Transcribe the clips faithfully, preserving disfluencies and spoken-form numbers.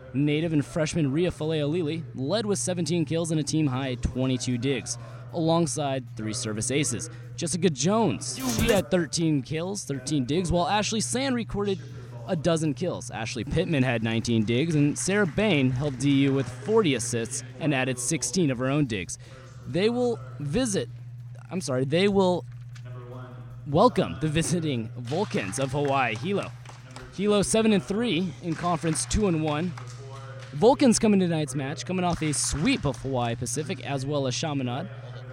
native and freshman Ria Faleolili led with seventeen kills and a team-high twenty-two digs, alongside three service aces. Jessica Jones, she had thirteen kills, thirteen digs, while Ashley Sand recorded a dozen kills. Ashley Pittman had nineteen digs, and Sarah Bain helped D U with forty assists and added sixteen of her own digs. They will visit, I'm sorry, they will welcome the visiting Vulcans of Hawaii, Hilo. Hilo seven and three in conference two and one. Vulcans come into tonight's match, coming off a sweep of Hawaii Pacific as well as Chaminade.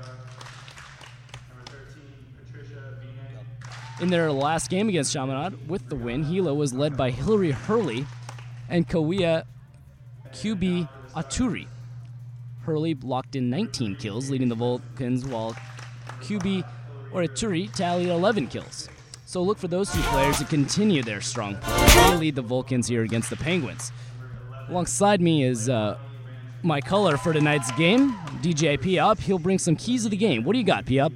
In their last game against Chaminade, with the win, Hilo was led by Hillary Hurley and Kawia Q B Aturi. Hurley locked in nineteen kills, leading the Vulcans, while Q B or Aturi tallied eleven kills. So look for those two players to continue their strong play. They lead the Vulcans here against the Penguins. Alongside me is uh, my color for tonight's game, D J P-Up. He'll bring some keys of the game. What do you got, P-Up?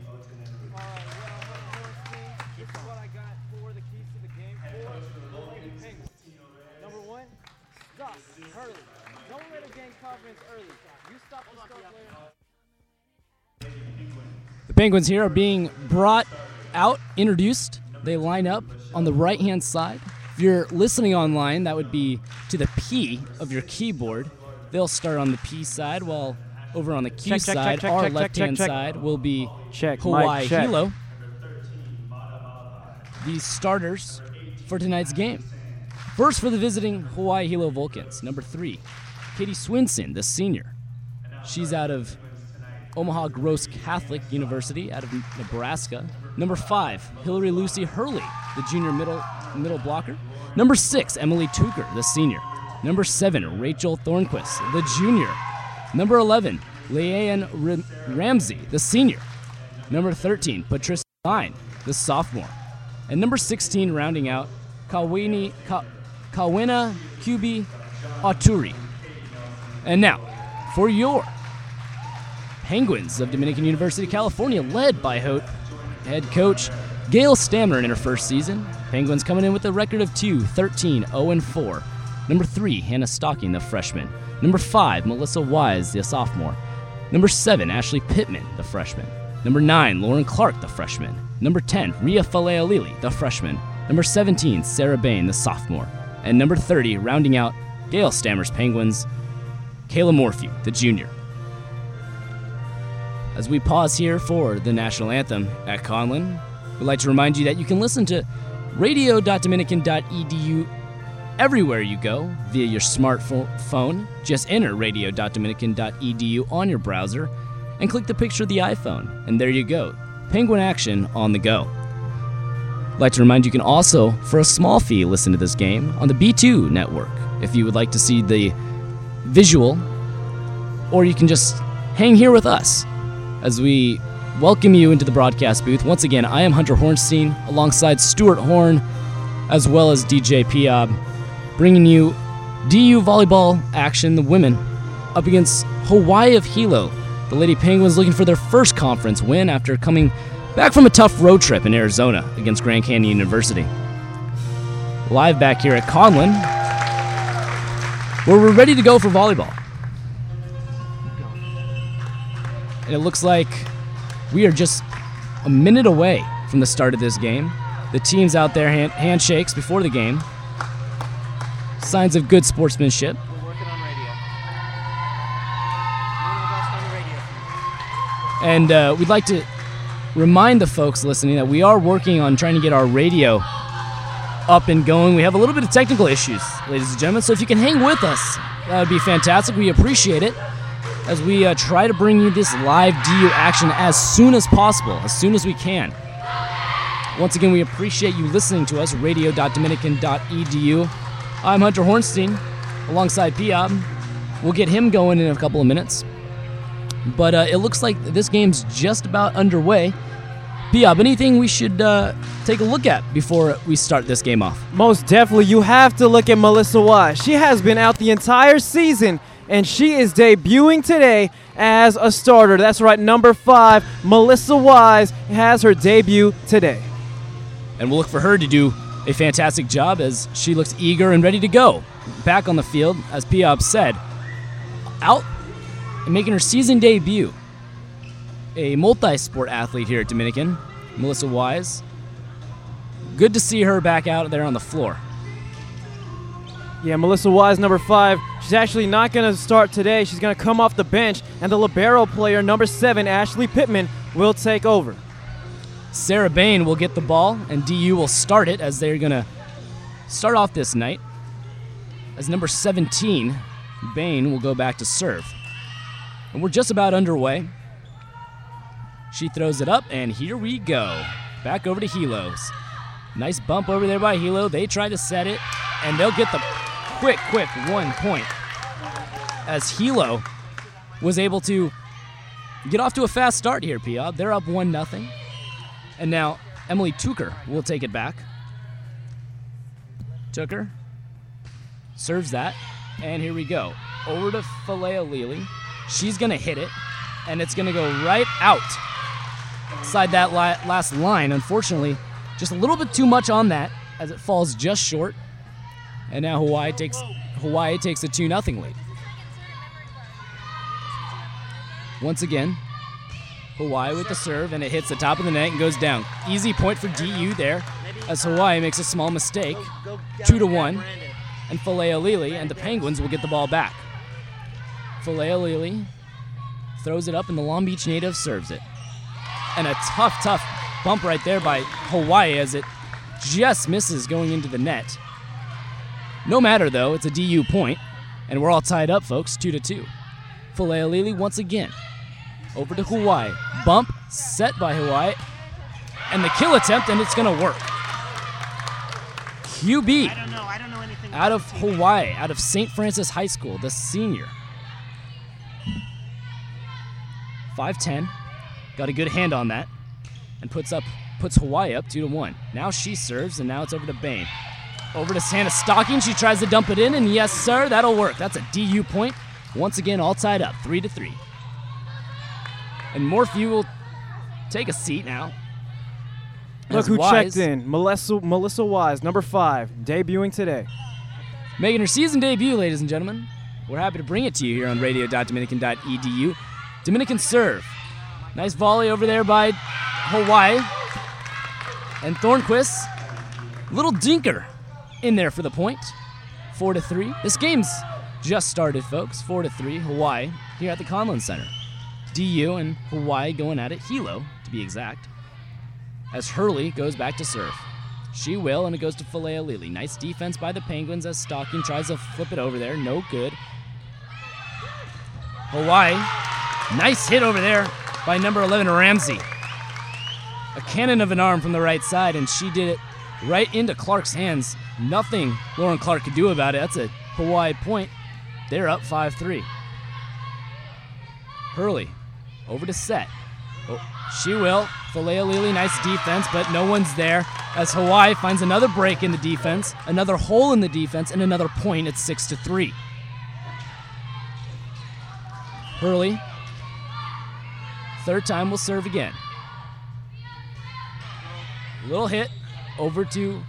The Penguins here are being brought out, introduced. They line up on the right-hand side. If you're listening online, that would be to the P of your keyboard. They'll start on the P side, while over on the Q check, check, side, check, check, our check, left-hand check, check. side will be Check, Hawaii Mike, check. Hilo. These starters for tonight's game. First for the visiting Hawaii Hilo Vulcans, number three, Katie Swinson, the senior. She's out of Omaha Gross Catholic University out of Nebraska. Number five, Hillary Lucy Hurley, the junior middle middle blocker. Number six, Emily Tucker, the senior. Number seven, Rachel Thornquist, the junior. Number eleven, Leanne R- Ramsey, the senior. Number thirteen, Patricia Stein, the sophomore. And number sixteen, rounding out, Kawini, Ka- Kawina Kubi Aturi. And now, for your Penguins of Dominican University, California, led by Ho- head coach Gail Stammer in her first season. Penguins coming in with a record of two, thirteen, oh and four. Number three, Hannah Stocking, the freshman. Number five, Melissa Wise, the sophomore. Number seven, Ashley Pittman, the freshman. Number nine, Lauren Clark, the freshman. Number ten, Ria Faleolili, the freshman. Number seventeen, Sarah Bain, the sophomore. And number thirty, rounding out Gail Stammer's Penguins, Kayla Morphew, the junior. As we pause here for the national anthem at Conlin, we'd like to remind you that you can listen to radio dot dominican dot e d u everywhere you go via your smartphone. Just enter radio dot dominican dot e d u on your browser and click the picture of the iPhone, and there you go. Penguin action on the go. I'd like to remind you, you can also, for a small fee, listen to this game on the B two network if you would like to see the visual, or you can just hang here with us as we welcome you into the broadcast booth. Once again, I am Hunter Hornstein alongside Stuart Horn as well as D J P-Ob, bringing you D U volleyball action, the women up against Hawaii of Hilo. The Lady Penguins looking for their first conference win after coming back from a tough road trip in Arizona against Grand Canyon University. Live back here at Conlin, where we're ready to go for volleyball. And it looks like we are just a minute away from the start of this game. The team's out there, hand, handshakes before the game. Signs of good sportsmanship. We're working on radio. Doing our best on the radio. And uh, we'd like to remind the folks listening that we are working on trying to get our radio up and going. We have a little bit of technical issues, ladies and gentlemen, so if you can hang with us, that would be fantastic. We appreciate it as we uh, try to bring you this live D U action as soon as possible, as soon as we can. Once again, we appreciate you listening to us, radio dot dominican dot e d u. I'm Hunter Hornstein, alongside P-Ob. We'll get him going in a couple of minutes. But uh, it looks like this game's just about underway. P-Ob, anything we should uh, take a look at before we start this game off? Most definitely, you have to look at Melissa Wise. She has been out the entire season, and she is debuting today as a starter. That's right, number five, Melissa Wise has her debut today. And we'll look for her to do a fantastic job as she looks eager and ready to go. back on the field, as Piab said, out and making her season debut. A multi-sport athlete here at Dominican, Melissa Wise. Good to see her back out there on the floor. Yeah, Melissa Wise, number five. She's actually not going to start today. She's going to come off the bench, and the libero player, number seven, Ashley Pittman, will take over. Sarah Bain will get the ball, and D U will start it as they're going to start off this night. As number seventeen, Bain will go back to serve. And we're just about underway. She throws it up, and here we go. Back over to Helos. Nice bump over there by Hilo. They try to set it, and they'll get the quick, quick one point. As Hilo was able to get off to a fast start here, Piab. They're up one nothing. And now Emily Tucker will take it back. Tucker serves that, and here we go. Over to Falea Lili. She's going to hit it, and it's going to go right out. Inside that la- last line, unfortunately, just a little bit too much on that as it falls just short. And now Hawaii takes Hawaii takes a two nothing lead. Once again, Hawaii with the serve, and it hits the top of the net and goes down. Easy point for D U there as Hawaii makes a small mistake. Two to one, and Falea Lili and the Penguins will get the ball back. Falea Lili throws it up, and the Long Beach native serves it. And a tough, tough bump right there by Hawaii as it just misses going into the net. No matter, though, it's a D U point, and we're all tied up, folks, two to two. Falea Lili once again. Over to Hawaii. Bump, set by Hawaii, and the kill attempt, and it's going to work. Q B I don't know. I don't know anything out of Hawaii, out of Saint Francis High School, the senior. five ten. Got a good hand on that, and puts up puts Hawaii up two to one. Now she serves, and now it's over to Bain. Over to Hannah Stocking. She tries to dump it in, and yes, sir, that'll work. That's a D U point. Once again, all tied up, three to three. And Morphew will take a seat now. Look As who Wise, checked in. Melissa, Melissa Wise, number five, debuting today. making her season debut, ladies and gentlemen. We're happy to bring it to you here on radio dot dominican dot e d u. Dominican serve. Nice volley over there by Hawaii. And Thornquist, little dinker in there for the point. Four to three. This game's just started, folks. Four to three. Hawaii here at the Conlon Center. D U and Hawaii going at it. Hilo, to be exact. As Hurley goes back to serve. She will, and it goes to Falea Lili. Nice defense by the Penguins as Stocking tries to flip it over there. No good. Hawaii. Nice hit over there by number eleven, Ramsey. A cannon of an arm from the right side, and she did it right into Clark's hands. Nothing Lauren Clark could do about it. That's a Hawaii point. They're up five three. Hurley over to set. Oh, she will. Falea Lili, nice defense, but no one's there as Hawaii finds another break in the defense, another hole in the defense, and another point. It's six to three. Hurley, third time will serve again. Little hit over to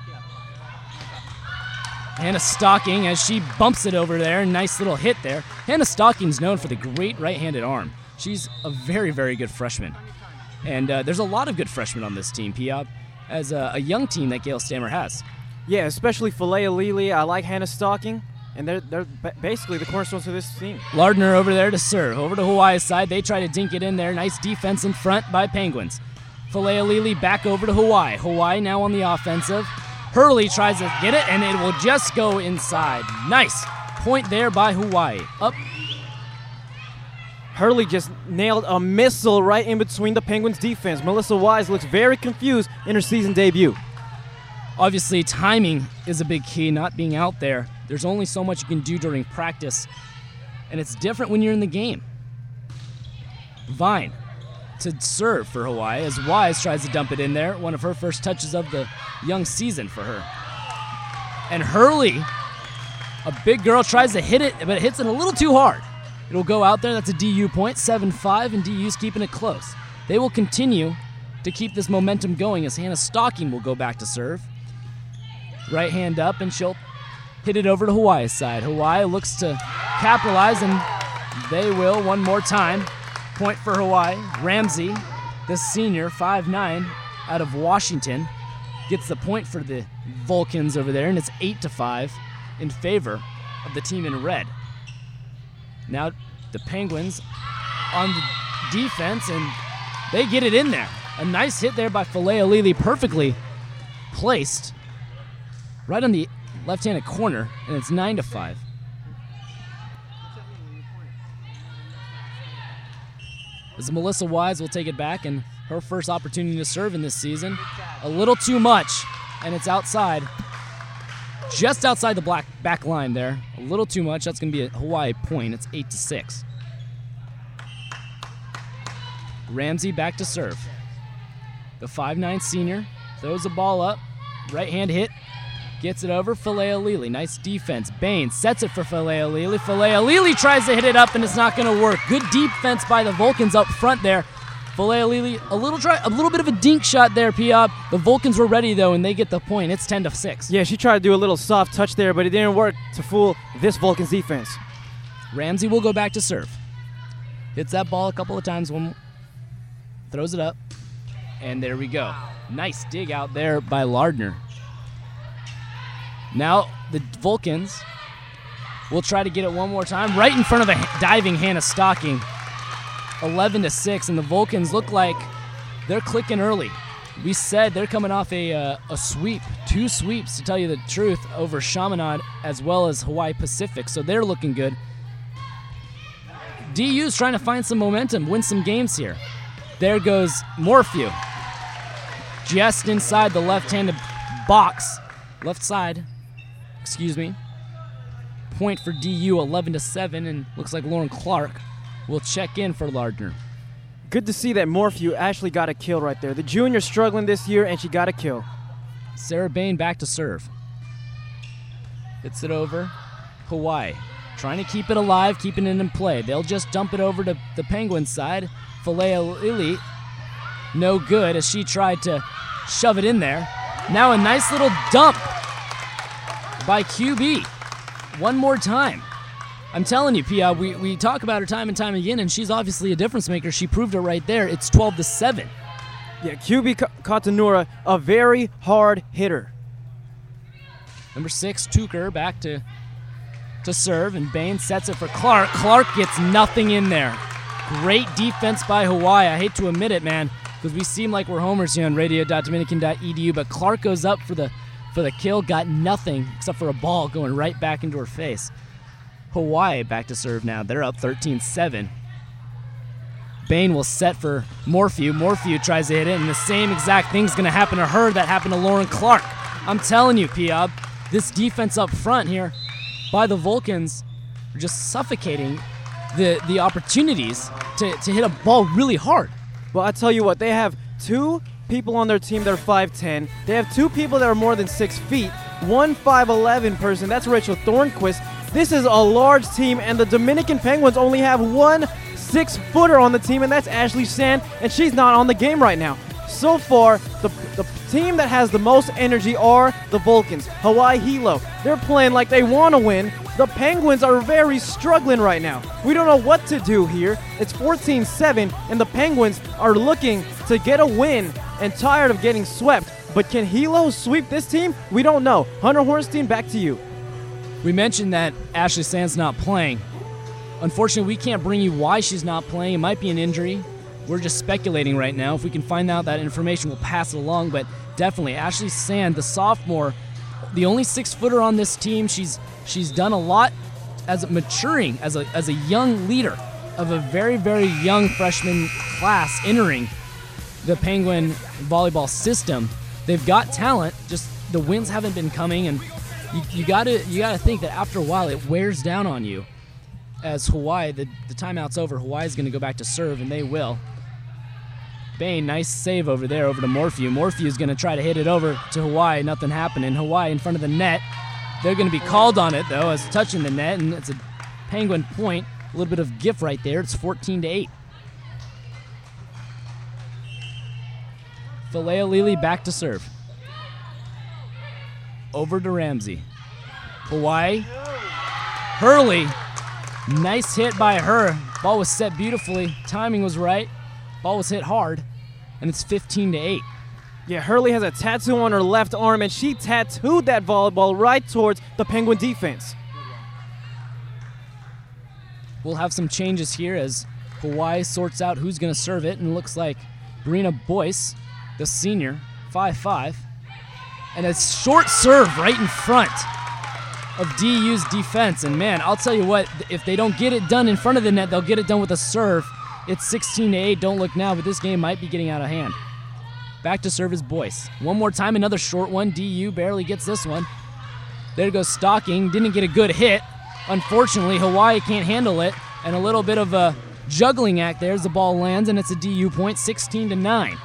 Hannah Stocking as she bumps it over there. Nice little hit there. Hannah Stocking's known for the great right-handed arm. She's a very, very good freshman. And uh, there's a lot of good freshmen on this team, Piab, as a, a young team that Gail Stammer has. Yeah, especially Falea Lili. I like Hannah Stocking, and they're they're ba- basically the cornerstones of this team. Lardner over there to serve. Over to Hawaii's side. They try to dink it in there. Nice defense in front by Penguins. Falea Lili back over to Hawaii. Hawaii now on the offensive. Hurley tries to get it, and it will just go inside. Nice point there by Hawaii. Up. Hurley just nailed a missile right in between the Penguins' defense. Melissa Wise looks very confused in her season debut. Obviously, timing is a big key, not being out there. There's only so much you can do during practice, and it's different when you're in the game. Vine to serve for Hawaii as Wise tries to dump it in there. One of her first touches of the young season for her. And Hurley, a big girl, tries to hit it, but it hits it a little too hard. It'll go out there. That's a D U point, seven five, and D U's keeping it close. They will continue to keep this momentum going as Hannah Stocking will go back to serve. Right hand up, and she'll hit it over to Hawaii's side. Hawaii looks to capitalize, and they will one more time. Point for Hawaii. Ramsey, the senior, five nine, out of Washington, gets the point for the Vulcans over there, and it's eight to five in favor of the team in red. Now the Penguins on the defense, and they get it in there. A nice hit there by Faleolili, perfectly placed right on the left-handed corner, and it's nine to five. As Melissa Wise will take it back, and her first opportunity to serve in this season. A little too much, and it's outside. Just outside the black back line there. A little too much. That's going to be a Hawaii point. It's eight to six. Ramsey back to serve. The five nine senior throws the ball up. Right hand hit. Gets it over. Faleolili. Nice defense. Bain sets it for Faleolili. Faleolili tries to hit it up, and it's not going to work. Good defense by the Vulcans up front there. Faleolili, a little try, a little bit of a dink shot there, Piab. The Vulcans were ready, though, and they get the point. It's ten to six. Yeah, she tried to do a little soft touch there, but it didn't work to fool this Vulcans defense. Ramsey will go back to serve. Hits that ball a couple of times. One, throws it up, and there we go. Nice dig out there by Lardner. Now the Vulcans will try to get it one more time, right in front of a diving Hannah Stocking. eleven to six, and the Vulcans look like they're clicking early. We said they're coming off a uh, a sweep, two sweeps to tell you the truth, over Chaminade as well as Hawaii Pacific, so they're looking good. D U's trying to find some momentum, win some games here. There goes Morphew, just inside the left-handed box, left side, excuse me. Point for D U, eleven to seven, and looks like Lauren Clark will check in for Lardner. Good to see that Morphew actually got a kill right there. The junior's struggling this year, and she got a kill. Sarah Bain back to serve. Hits it over. Hawaii trying to keep it alive, keeping it in play. They'll just dump it over to the Penguins side. Faleolili, no good as she tried to shove it in there. Now a nice little dump by Q B. One more time. I'm telling you, Pia, we, we talk about her time and time again, and she's obviously a difference maker. She proved it right there. It's twelve to seven. Yeah, Q B Katanura, a very hard hitter. Number six, Tucker, back to, to serve, and Bain sets it for Clark. Clark gets nothing in there. Great defense by Hawaii. I hate to admit it, man, because we seem like we're homers here on radio dot dominican dot e d u, but Clark goes up for the, for the kill, got nothing except for a ball going right back into her face. Hawaii back to serve now. They're up thirteen seven. Bain will set for Morphew. Morphew tries to hit it, and the same exact thing's going to happen to her that happened to Lauren Clark. I'm telling you, Piab, this defense up front here by the Vulcans are just suffocating the, the opportunities to, to hit a ball really hard. Well, I tell you what, they have two people on their team that are five ten. They have two people that are more than six feet. One five eleven person, that's Rachel Thornquist. This is a large team, and the Dominican Penguins only have one six-footer on the team, and that's Ashley Sand, and she's not on the game right now. So far, the, the team that has the most energy are the Vulcans, Hawaii Hilo. They're playing like they want to win. The Penguins are very struggling right now. We don't know what to do here. It's fourteen seven, and the Penguins are looking to get a win and tired of getting swept. But can Hilo sweep this team? We don't know. Hunter Hornstein, back to you. We mentioned that Ashley Sand's not playing. Unfortunately, we can't bring you why she's not playing. It might be an injury. We're just speculating right now. If we can find out that information, we'll pass it along. But definitely, Ashley Sand, the sophomore, the only six-footer on this team. She's she's done a lot as a, maturing as a as a young leader of a very, very young freshman class entering the Penguin volleyball system. They've got talent, just the wins haven't been coming, and you, you gotta you gotta think that after a while it wears down on you. As Hawaii, the, the timeout's over, Hawaii's gonna go back to serve, and they will. Bain, nice save over there, over to Morphew. Morphew's gonna try to hit it over to Hawaii, nothing happening. Hawaii in front of the net. They're gonna be called on it though, as touching the net, and it's a Penguin point. A little bit of gift right there. It's fourteen to eight. Faleolili back to serve. Over to Ramsey. Hawaii. Hurley. Nice hit by her. Ball was set beautifully. Timing was right. Ball was hit hard. And it's fifteen to eight. Yeah, Hurley has a tattoo on her left arm, and she tattooed that volleyball right towards the Penguin defense. We'll have some changes here as Hawaii sorts out who's going to serve it, and looks like Brina Boyce, the senior, five five. And a short serve right in front of D U's defense. And man, I'll tell you what, if they don't get it done in front of the net, they'll get it done with a serve. It's sixteen to eight, don't look now, but this game might be getting out of hand. Back to serve is Boyce. One more time, another short one. D U barely gets this one. There goes Stocking, didn't get a good hit. Unfortunately, Hawaii can't handle it, and a little bit of a juggling act there as the ball lands, and it's a D U point, sixteen to nine.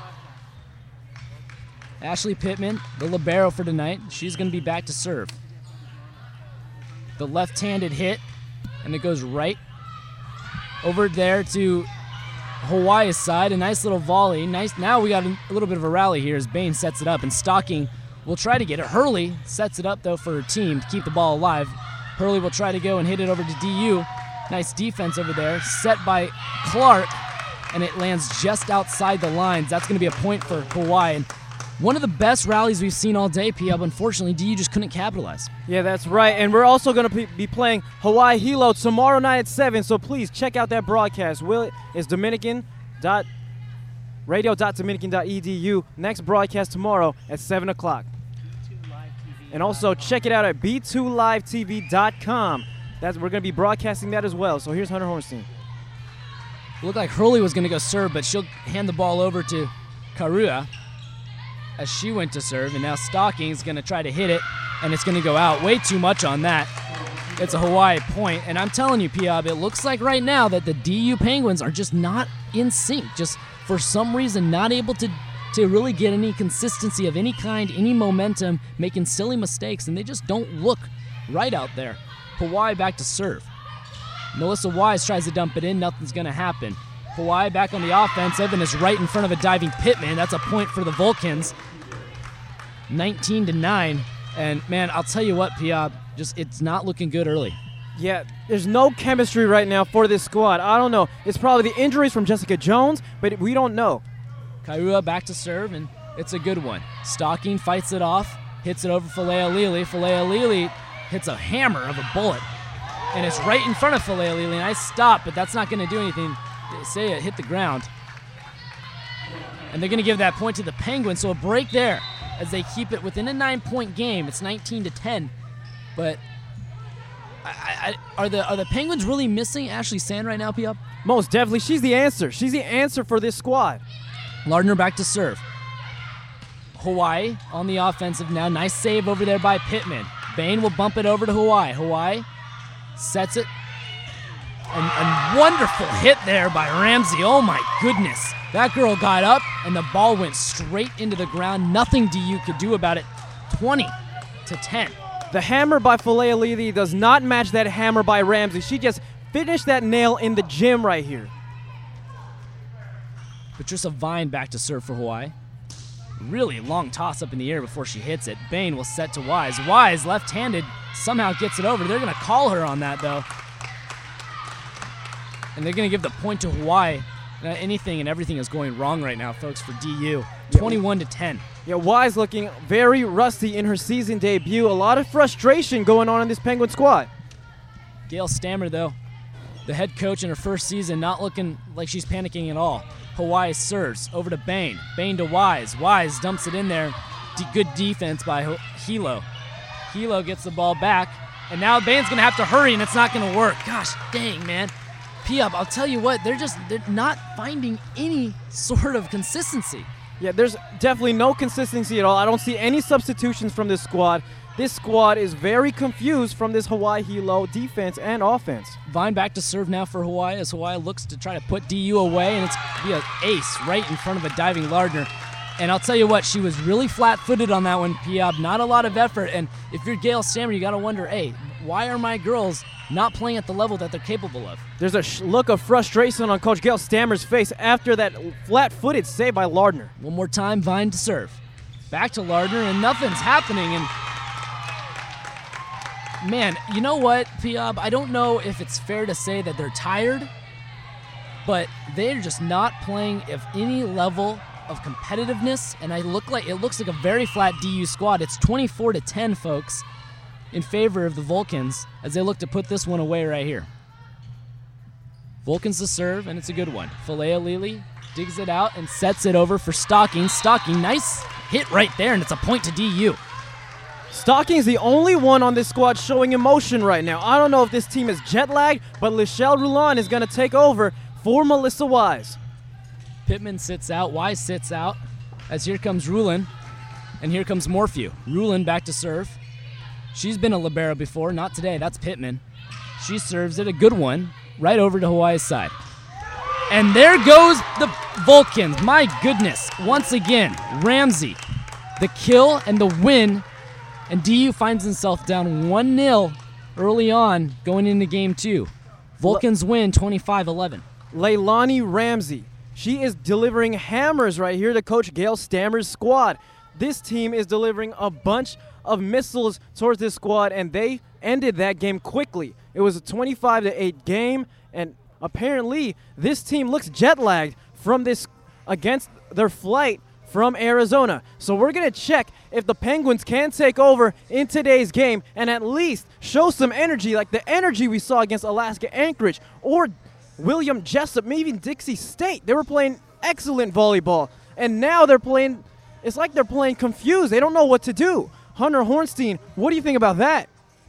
Ashley Pittman, the libero for tonight, she's going to be back to serve. The left-handed hit, and it goes right over there to Hawaii's side. A nice little volley. Nice. Now we got a little bit of a rally here as Bain sets it up, and Stocking will try to get it. Hurley sets it up, though, for her team to keep the ball alive. Hurley will try to go and hit it over to D U. Nice defense over there. Set by Clark, and it lands just outside the lines. That's going to be a point for Hawaii. And one of the best rallies we've seen all day, P-Up. Unfortunately, D U just couldn't capitalize. Yeah, that's right. And we're also going to be playing Hawaii Hilo tomorrow night at seven, so please check out that broadcast. Will is Dominican dot radio dot dominican dot e d u. Next broadcast tomorrow at seven o'clock. And also check it out at b two live t v dot com. That's, we're going to be broadcasting that as well. So here's Hunter Hornstein. Looked like Hurley was going to go serve, but she'll hand the ball over to Karua as she went to serve, and now Stocking's going to try to hit it, and it's going to go out. Way too much on that. It's a Hawaii point, and I'm telling you, P-Ob, it looks like right now that the D U Penguins are just not in sync, just for some reason not able to, to really get any consistency of any kind, any momentum, making silly mistakes, and they just don't look right out there. Hawaii back to serve. Melissa Wise tries to dump it in. Nothing's going to happen. Hawaii back on the offensive, and is right in front of a diving Pittman. That's a point for the Vulcans. nineteen to nine. And, man, I'll tell you what, P-Ob, just it's not looking good early. Yeah, there's no chemistry right now for this squad. I don't know. It's probably the injuries from Jessica Jones, but we don't know. Kairua back to serve, and it's a good one. Stocking fights it off, hits it over Falea Lili. Falea Lili hits a hammer of a bullet, and it's right in front of Falea Lili. Nice stop, but that's not going to do anything. They say it hit the ground. And they're going to give that point to the Penguins, so a break there as they keep it within a nine-point game. It's nineteen to ten. But I, I, are the are the Penguins really missing Ashley Sand right now, P-Up? Most definitely. She's the answer. She's the answer for this squad. Lardner back to serve. Hawaii on the offensive now. Nice save over there by Pittman. Bain will bump it over to Hawaii. Hawaii sets it. And a wonderful hit there by Ramsey. Oh, my goodness. That girl got up, and the ball went straight into the ground. Nothing D U could do about it. twenty to ten. The hammer by Falea Lili does not match that hammer by Ramsey. She just finished that nail in the gym right here. Patricia Vine back to serve for Hawaii. Really long toss up in the air before she hits it. Bain will set to Wise. Wise, left-handed, somehow gets it over. They're going to call her on that, though. And they're going to give the point to Hawaii. Uh, anything and everything is going wrong right now, folks, for D U. twenty-one to ten. Yeah, Wise looking very rusty in her season debut. A lot of frustration going on in this Penguin squad. Gail Stammer, though, the head coach in her first season, not looking like she's panicking at all. Hawaii serves over to Bain. Bain to Wise. Wise dumps it in there. D- good defense by H- Hilo. Hilo gets the ball back, and now Bain's going to have to hurry, and it's not going to work. Gosh dang, man. P-Up, I'll tell you what, they're just they're not finding any sort of consistency. Yeah, there's definitely no consistency at all. I don't see any substitutions from this squad. This squad is very confused from this Hawaii Hilo defense and offense. Vine back to serve now for Hawaii as Hawaii looks to try to put D U away, and it's be an ace right in front of a diving Lardner. And I'll tell you what, she was really flat-footed on that one, P-Ob. Not a lot of effort, and if you're Gail Stammer, you got to wonder, hey, why are my girls not playing at the level that they're capable of? There's a sh- look of frustration on Coach Gail Stammer's face after that flat-footed save by Lardner. One more time, Vine to serve. Back to Lardner, and nothing's happening. And man, you know what, Piob? I don't know if it's fair to say that they're tired, but they're just not playing of any level of competitiveness, and I look like it looks like a very flat D U squad. It's twenty-four to ten, folks, in favor of the Vulcans as they look to put this one away right here. Vulcans to serve, and it's a good one. Falea Lili digs it out and sets it over for Stocking. Stocking, nice hit right there, and it's a point to D U. Stocking is the only one on this squad showing emotion right now. I don't know if this team is jet-lagged, but Lichelle Roulon is going to take over for Melissa Wise. Pittman sits out, Wise sits out, as here comes Rulin, and here comes Morphew. Rulin back to serve. She's been a libero before, not today, that's Pittman. She serves it, a good one, right over to Hawaii's side. And there goes the Vulcans, my goodness. Once again, Ramsey, the kill and the win, and D U finds himself down one nil early on going into game two. Vulcans win twenty-five eleven. Leilani Ramsey. She is delivering hammers right here to Coach Gail Stammer's squad. This team is delivering a bunch of missiles towards this squad, and they ended that game quickly. It was a twenty-five to eight game, and apparently this team looks jet-lagged from this against their flight from Arizona. So we're going to check if the Penguins can take over in today's game and at least show some energy like the energy we saw against Alaska Anchorage or William Jessup, maybe even Dixie State. They were playing excellent volleyball, and now they're playing, it's like they're playing confused. They don't know what to do. Hunter Hornstein, what do you think about that?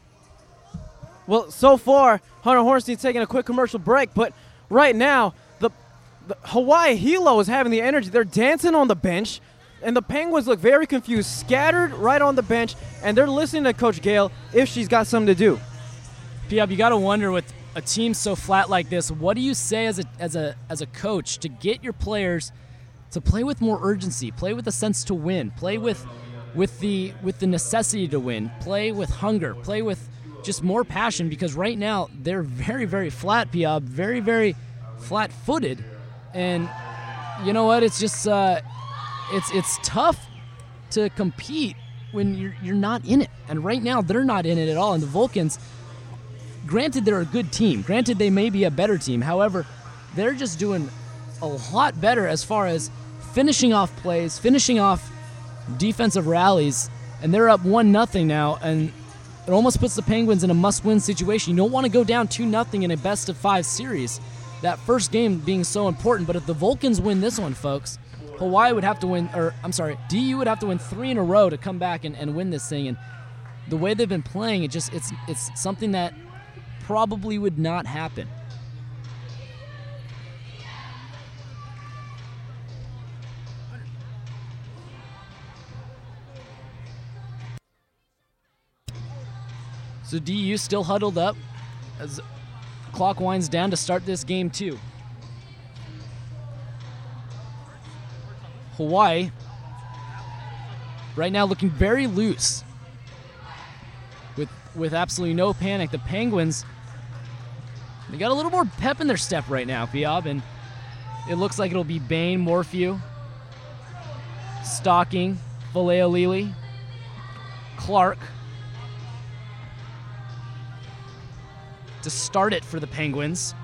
Well, so far, Hunter Hornstein's taking a quick commercial break, but right now, the, the Hawaii Hilo is having the energy. They're dancing on the bench, and the Penguins look very confused, scattered right on the bench, and they're listening to Coach Gail if she's got something to do. Piab, you got to wonder with a team so flat like this, what do you say as a as a as a coach to get your players to play with more urgency, play with a sense to win, play with with the with the necessity to win, play with hunger, play with just more passion, because right now they're very, very flat, Piab, very, very flat-footed, and you know what? It's just uh, it's it's tough to compete when you're you're not in it, and right now they're not in it at all. And the Vulcans, granted, they're a good team. Granted, they may be a better team. However, they're just doing a lot better as far as finishing off plays, finishing off defensive rallies, and they're up one nothing now, and it almost puts the Penguins in a must-win situation. You don't want to go down two nothing in a best-of-five series, that first game being so important. But if the Vulcans win this one, folks, Hawaii would have to win, or I'm sorry, D U would have to win three in a row to come back and, and win this thing. And the way they've been playing, it just it's it's something that probably would not happen. So D U still huddled up as clock winds down to start this game two. Hawaii right now looking very loose with with absolutely no panic. The Penguins, they got a little more pep in their step right now, Piab, and it looks like it'll be Bain, Morphew, Stocking, Falea Lili, Clark to start it for the Penguins.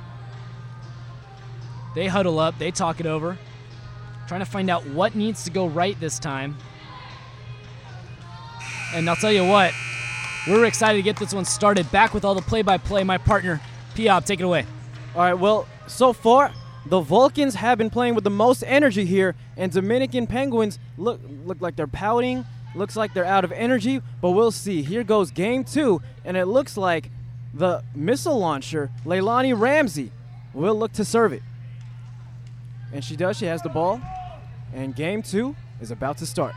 They huddle up, they talk it over, trying to find out what needs to go right this time. And I'll tell you what, we're excited to get this one started. Back with all the play-by-play, my partner, Piab, take it away. All right, well, so far, the Vulcans have been playing with the most energy here, and Dominican Penguins look look like they're pouting, looks like they're out of energy, but we'll see. Here goes game two, and it looks like the missile launcher, Leilani Ramsey, will look to serve it. And she does, she has the ball, and game two is about to start.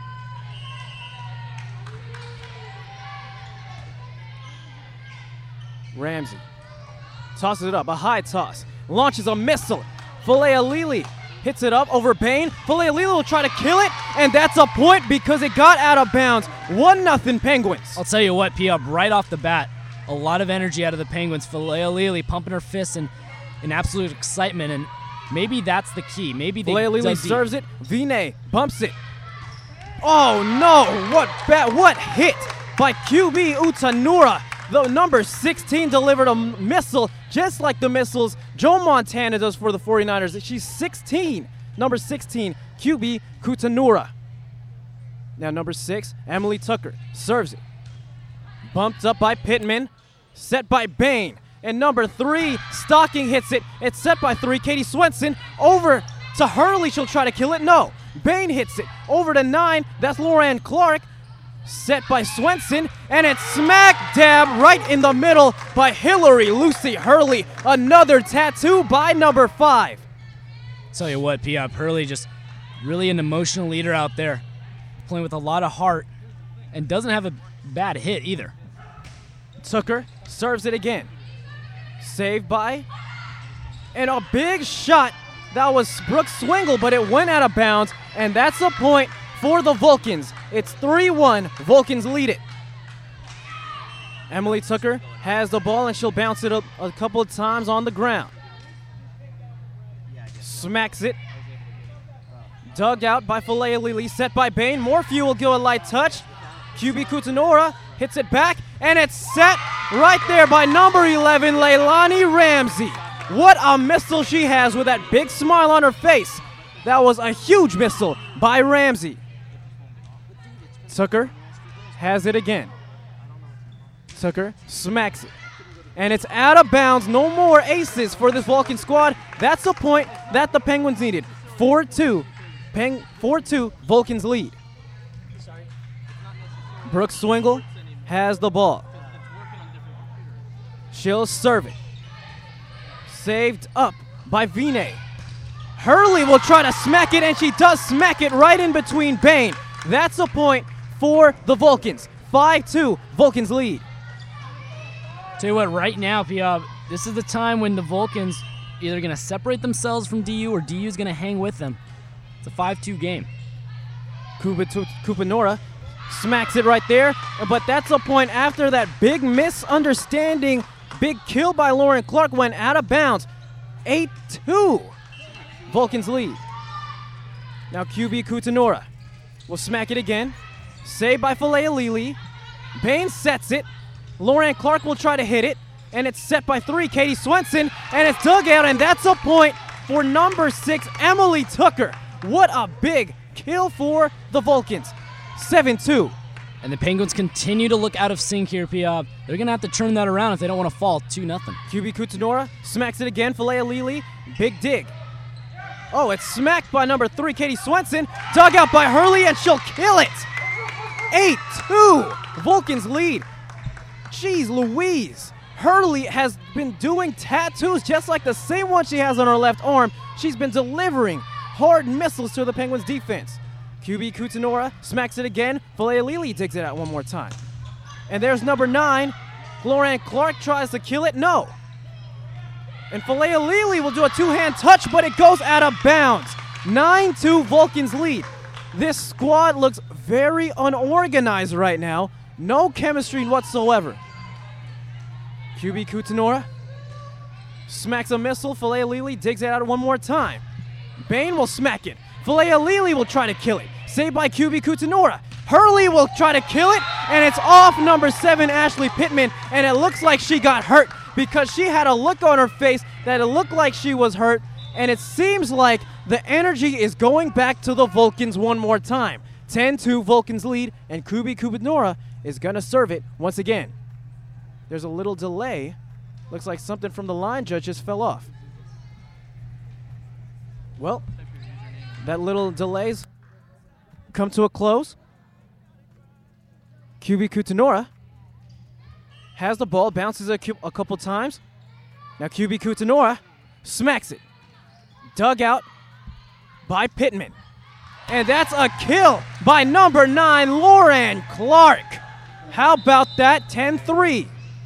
Ramsey tosses it up, a high toss, launches a missile. Falea Lili hits it up over Bain. Falea Lili will try to kill it, and that's a point because it got out of bounds. one nothing Penguins. I'll tell you what, Piab, right off the bat, a lot of energy out of the Penguins. Falea Lili pumping her fists in, in absolute excitement, and maybe that's the key. Maybe they Falea Lili dug serves deep. it. Vinay bumps it. Oh no! What bat? What hit by Q B Utanura? The number sixteen delivered a m- missile just like the missiles Joe Montana does for the 49ers. She's sixteen. Number sixteen, Q B Kutanura. Now number six, Emily Tucker serves it. Bumped up by Pittman, set by Bain. And number three, Stocking hits it. It's set by three, Katie Swenson. Over to Hurley, she'll try to kill it. No, Bain hits it. Over to nine, that's Lauren Clark. Set by Swenson, and it's smack dab right in the middle by Hillary Lucy Hurley. Another tattoo by number five. Tell you what, P. Hurley just really an emotional leader out there, playing with a lot of heart, and doesn't have a bad hit either. Tucker serves it again. Saved by, and a big shot. That was Brooks Swingle, but it went out of bounds, and that's a point for the Vulcans. It's three one. Vulcans lead it. Emily Tucker has the ball, and she'll bounce it up a couple of times on the ground. Smacks it. Dug out by Falea Lili, set by Bain. Morphew will give a light touch. Q B Kutanora hits it back, and it's set right there by number eleven, Leilani Ramsey. What a missile she has with that big smile on her face. That was a huge missile by Ramsey. Tucker has it again. Tucker smacks it. And it's out of bounds. No more aces for this Vulcan squad. That's the point that the Penguins needed. four two. Peng- four two, Vulcans lead. Brooks Swingle has the ball. She'll serve it. Saved up by Vinay. Hurley will try to smack it, and she does smack it right in between Bain. That's a point for the Vulcans. five two, Vulcans lead. Tell you what, right now, Piab, this is the time when the Vulcans either going to separate themselves from D U or D U is going to hang with them. It's a five two game. Kupanora smacks it right there, but that's a point after that big misunderstanding. Big kill by Lauren Clark went out of bounds. eight two. Vulcans lead. Now Q B Kutanora will smack it again. Saved by Falea Lili. Bain sets it. Lauren Clark will try to hit it. And it's set by three, Katie Swenson. And it's dug out, and that's a point for number six, Emily Tucker. What a big kill for the Vulcans. seven two. And the Penguins continue to look out of sync here, Piab. They're going to have to turn that around if they don't want to fall two nothing. Q B Kutanora smacks it again. Falea Lili, big dig. Oh, it's smacked by number three, Katie Swenson. Dug out by Hurley, and she'll kill it. eight two. Vulcans lead. Jeez Louise. Hurley has been doing tattoos just like the same one she has on her left arm. She's been delivering hard missiles to the Penguins defense. Q B Kutanora smacks it again. Falea Lili digs it out one more time. And there's number nine. Lauren Clark tries to kill it. No. And Falea Lili will do a two-hand touch, but it goes out of bounds. nine two Vulcans lead. This squad looks very unorganized right now. No chemistry whatsoever. Q B Kutanora smacks a missile. Falea Lili digs it out one more time. Bain will smack it. Falea Lili will try to kill it. Saved by Q B Kutanora. Hurley will try to kill it, and it's off number seven, Ashley Pittman, and it looks like she got hurt because she had a look on her face that it looked like she was hurt, and it seems like the energy is going back to the Vulcans one more time. ten two Vulcans lead, and Q B Kutanora is going to serve it once again. There's a little delay. Looks like something from the line judge just fell off. Well, that little delay's come to a close. Q B Kutanora has the ball, bounces a, cu- a couple times. Now Q B Kutanora smacks it. Dug out by Pittman. And that's a kill by number nine, Lauren Clark. How about that? ten three.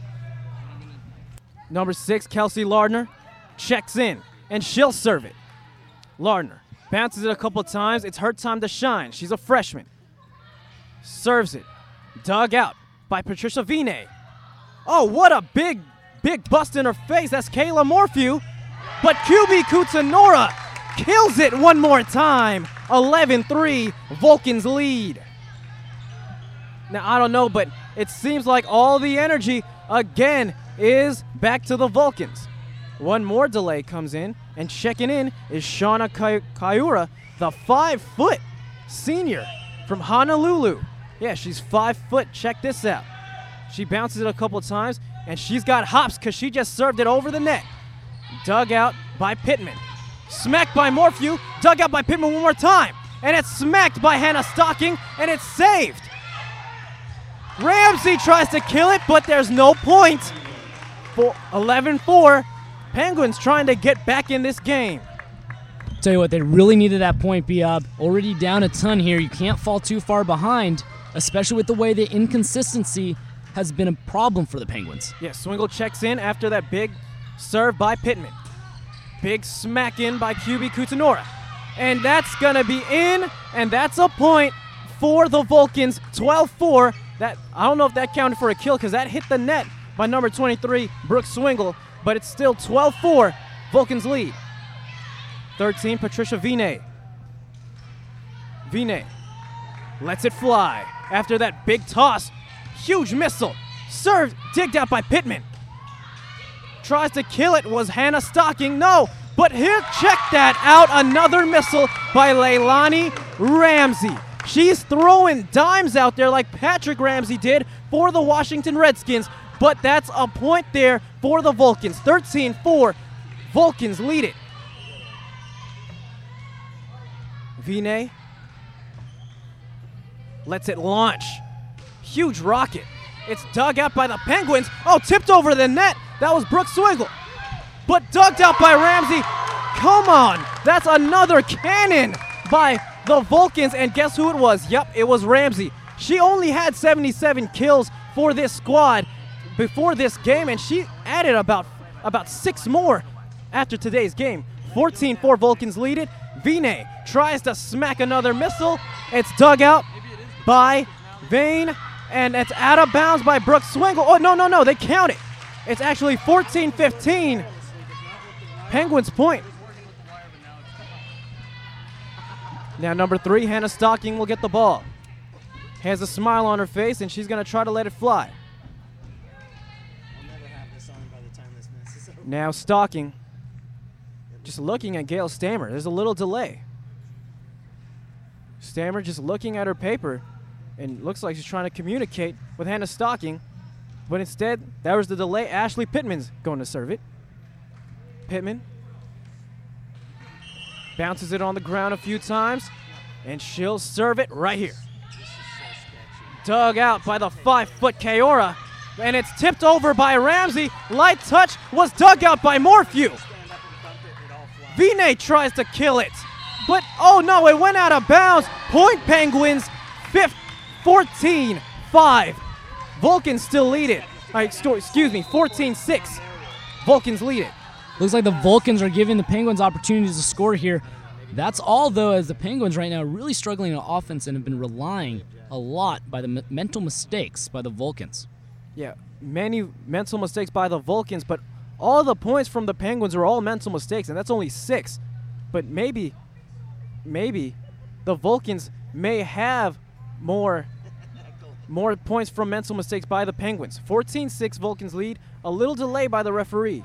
Number six, Kelsey Lardner, checks in, and she'll serve it. Lardner bounces it a couple times. It's her time to shine. She's a freshman. Serves it. Dug out by Patricia Vinay. Oh, what a big, big bust in her face. That's Kayla Morphew. But Q B Kutanora kills it one more time. eleven three, Vulcans lead. Now, I don't know, but it seems like all the energy again is back to the Vulcans. One more delay comes in, and checking in is Shauna Kai- Kaiura, the five-foot senior from Honolulu. Yeah, she's five foot. Check this out. She bounces it a couple times, and she's got hops because she just served it over the net. Dug out by Pittman. Smacked by Morphew. Dug out by Pittman one more time. And it's smacked by Hannah Stocking, and it's saved. Ramsey tries to kill it, but there's no point. For eleven four, Penguins trying to get back in this game. Tell you what, they really needed that point, Biob. Already down a ton here. You can't fall too far behind, especially with the way the inconsistency has been a problem for the Penguins. Yeah, Swingle checks in after that big serve by Pittman. Big smack in by Q B Kutanora. And that's going to be in, and that's a point for the Vulcans, twelve four. That I don't know if that counted for a kill because that hit the net by number twenty-three, Brooke Swingle, but it's still twelve four, Vulcans lead. thirteen, Patricia Vinay. Vinay lets it fly. After that big toss, huge missile. Served, digged out by Pittman. Tries to kill it, was Hannah Stocking. No, but here, check that out. Another missile by Leilani Ramsey. She's throwing dimes out there like Patrick Ramsey did for the Washington Redskins, but that's a point there for the Vulcans. thirteen four, Vulcans lead it. Vinay lets it launch. Huge rocket. It's dug out by the Penguins. Oh, tipped over the net. That was Brooke Swingle. But dug out by Ramsey. Come on. That's another cannon by the Vulcans. And guess who it was? Yep, it was Ramsey. She only had seventy-seven kills for this squad before this game, and she added about, about six more after today's game. fourteen four, Vulcans lead it. Vinay tries to smack another missile. It's dug out by Vane, and it's out of bounds by Brooke Swingle. Oh, no, no, no, they count it. It's actually fourteen fifteen. Penguins point. Now number three, Hannah Stocking will get the ball. Has a smile on her face, and she's going to try to let it fly. Now Stocking, just looking at Gail Stammer. There's a little delay. Stammer just looking at her paper, and looks like she's trying to communicate with Hannah Stocking, but instead, that was the delay. Ashley Pittman's going to serve it. Pittman bounces it on the ground a few times, and she'll serve it right here. Dug out by the five-foot Kaora, and it's tipped over by Ramsey. Light touch was dug out by Morphew. Vinay tries to kill it, but oh no, it went out of bounds. Point Penguins, fourteen five. Vulcans still lead it. All right, excuse me, fourteen six. Vulcans lead it. Looks like the Vulcans are giving the Penguins opportunities to score here. That's all, though, as the Penguins right now are really struggling on offense and have been relying a lot by the m- mental mistakes by the Vulcans. Yeah, many mental mistakes by the Vulcans, but all the points from the Penguins are all mental mistakes, and that's only six. But maybe, maybe the Vulcans may have more, more points from mental mistakes by the Penguins. fourteen six, Vulcans lead. A little delay by the referee.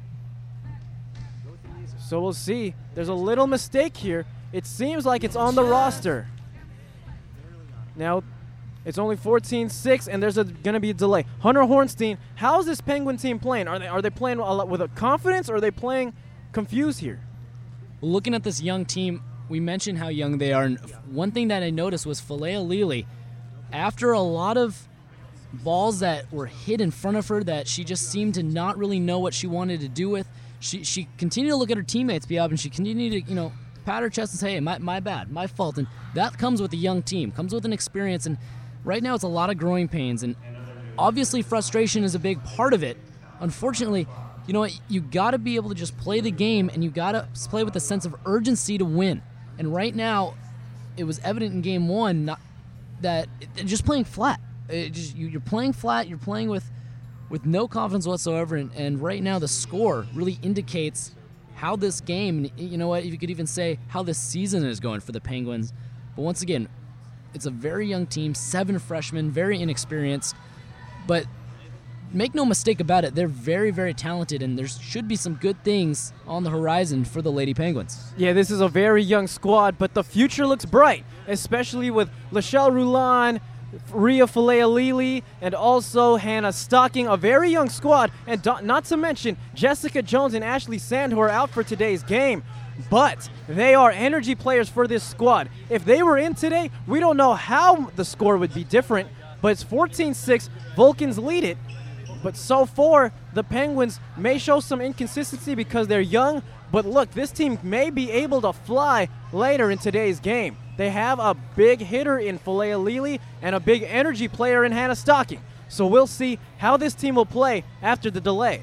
So we'll see. There's a little mistake here. It seems like it's on the roster. Now, it's only fourteen six, and there's going to be a delay. Hunter Hornstein, how is this Penguin team playing? Are they are they playing a lot with a confidence, or are they playing confused here? Looking at this young team, we mentioned how young they are, and one thing that I noticed was Falea Lili, after a lot of balls that were hit in front of her that she just seemed to not really know what she wanted to do with, she she continued to look at her teammates, Biob, and she continued to, you know, pat her chest and say, hey, my, my bad, my fault. And that comes with a young team, comes with an experience, and right now it's a lot of growing pains, and obviously frustration is a big part of it. Unfortunately, you know what, you got to be able to just play the game, and you got to play with a sense of urgency to win. And right now, it was evident in game one not, that it, just playing flat. It just, you, you're playing flat, you're playing with, with no confidence whatsoever, and, and right now the score really indicates how this game, you know what, you could even say how this season is going for the Penguins. But once again, it's a very young team, seven freshmen, very inexperienced, but make no mistake about it, they're very, very talented, and there should be some good things on the horizon for the Lady Penguins. Yeah, this is a very young squad, but the future looks bright, especially with Lachelle Roulan, Rhea Falealili, and also Hannah Stocking, a very young squad, and do- not to mention Jessica Jones and Ashley Sand, who are out for today's game. But they are energy players for this squad. If they were in today, we don't know how the score would be different, but it's fourteen six. Vulcans lead it. But so far, the Penguins may show some inconsistency because they're young. But look, this team may be able to fly later in today's game. They have a big hitter in Falealili and a big energy player in Hannah Stocking. So we'll see how this team will play after the delay.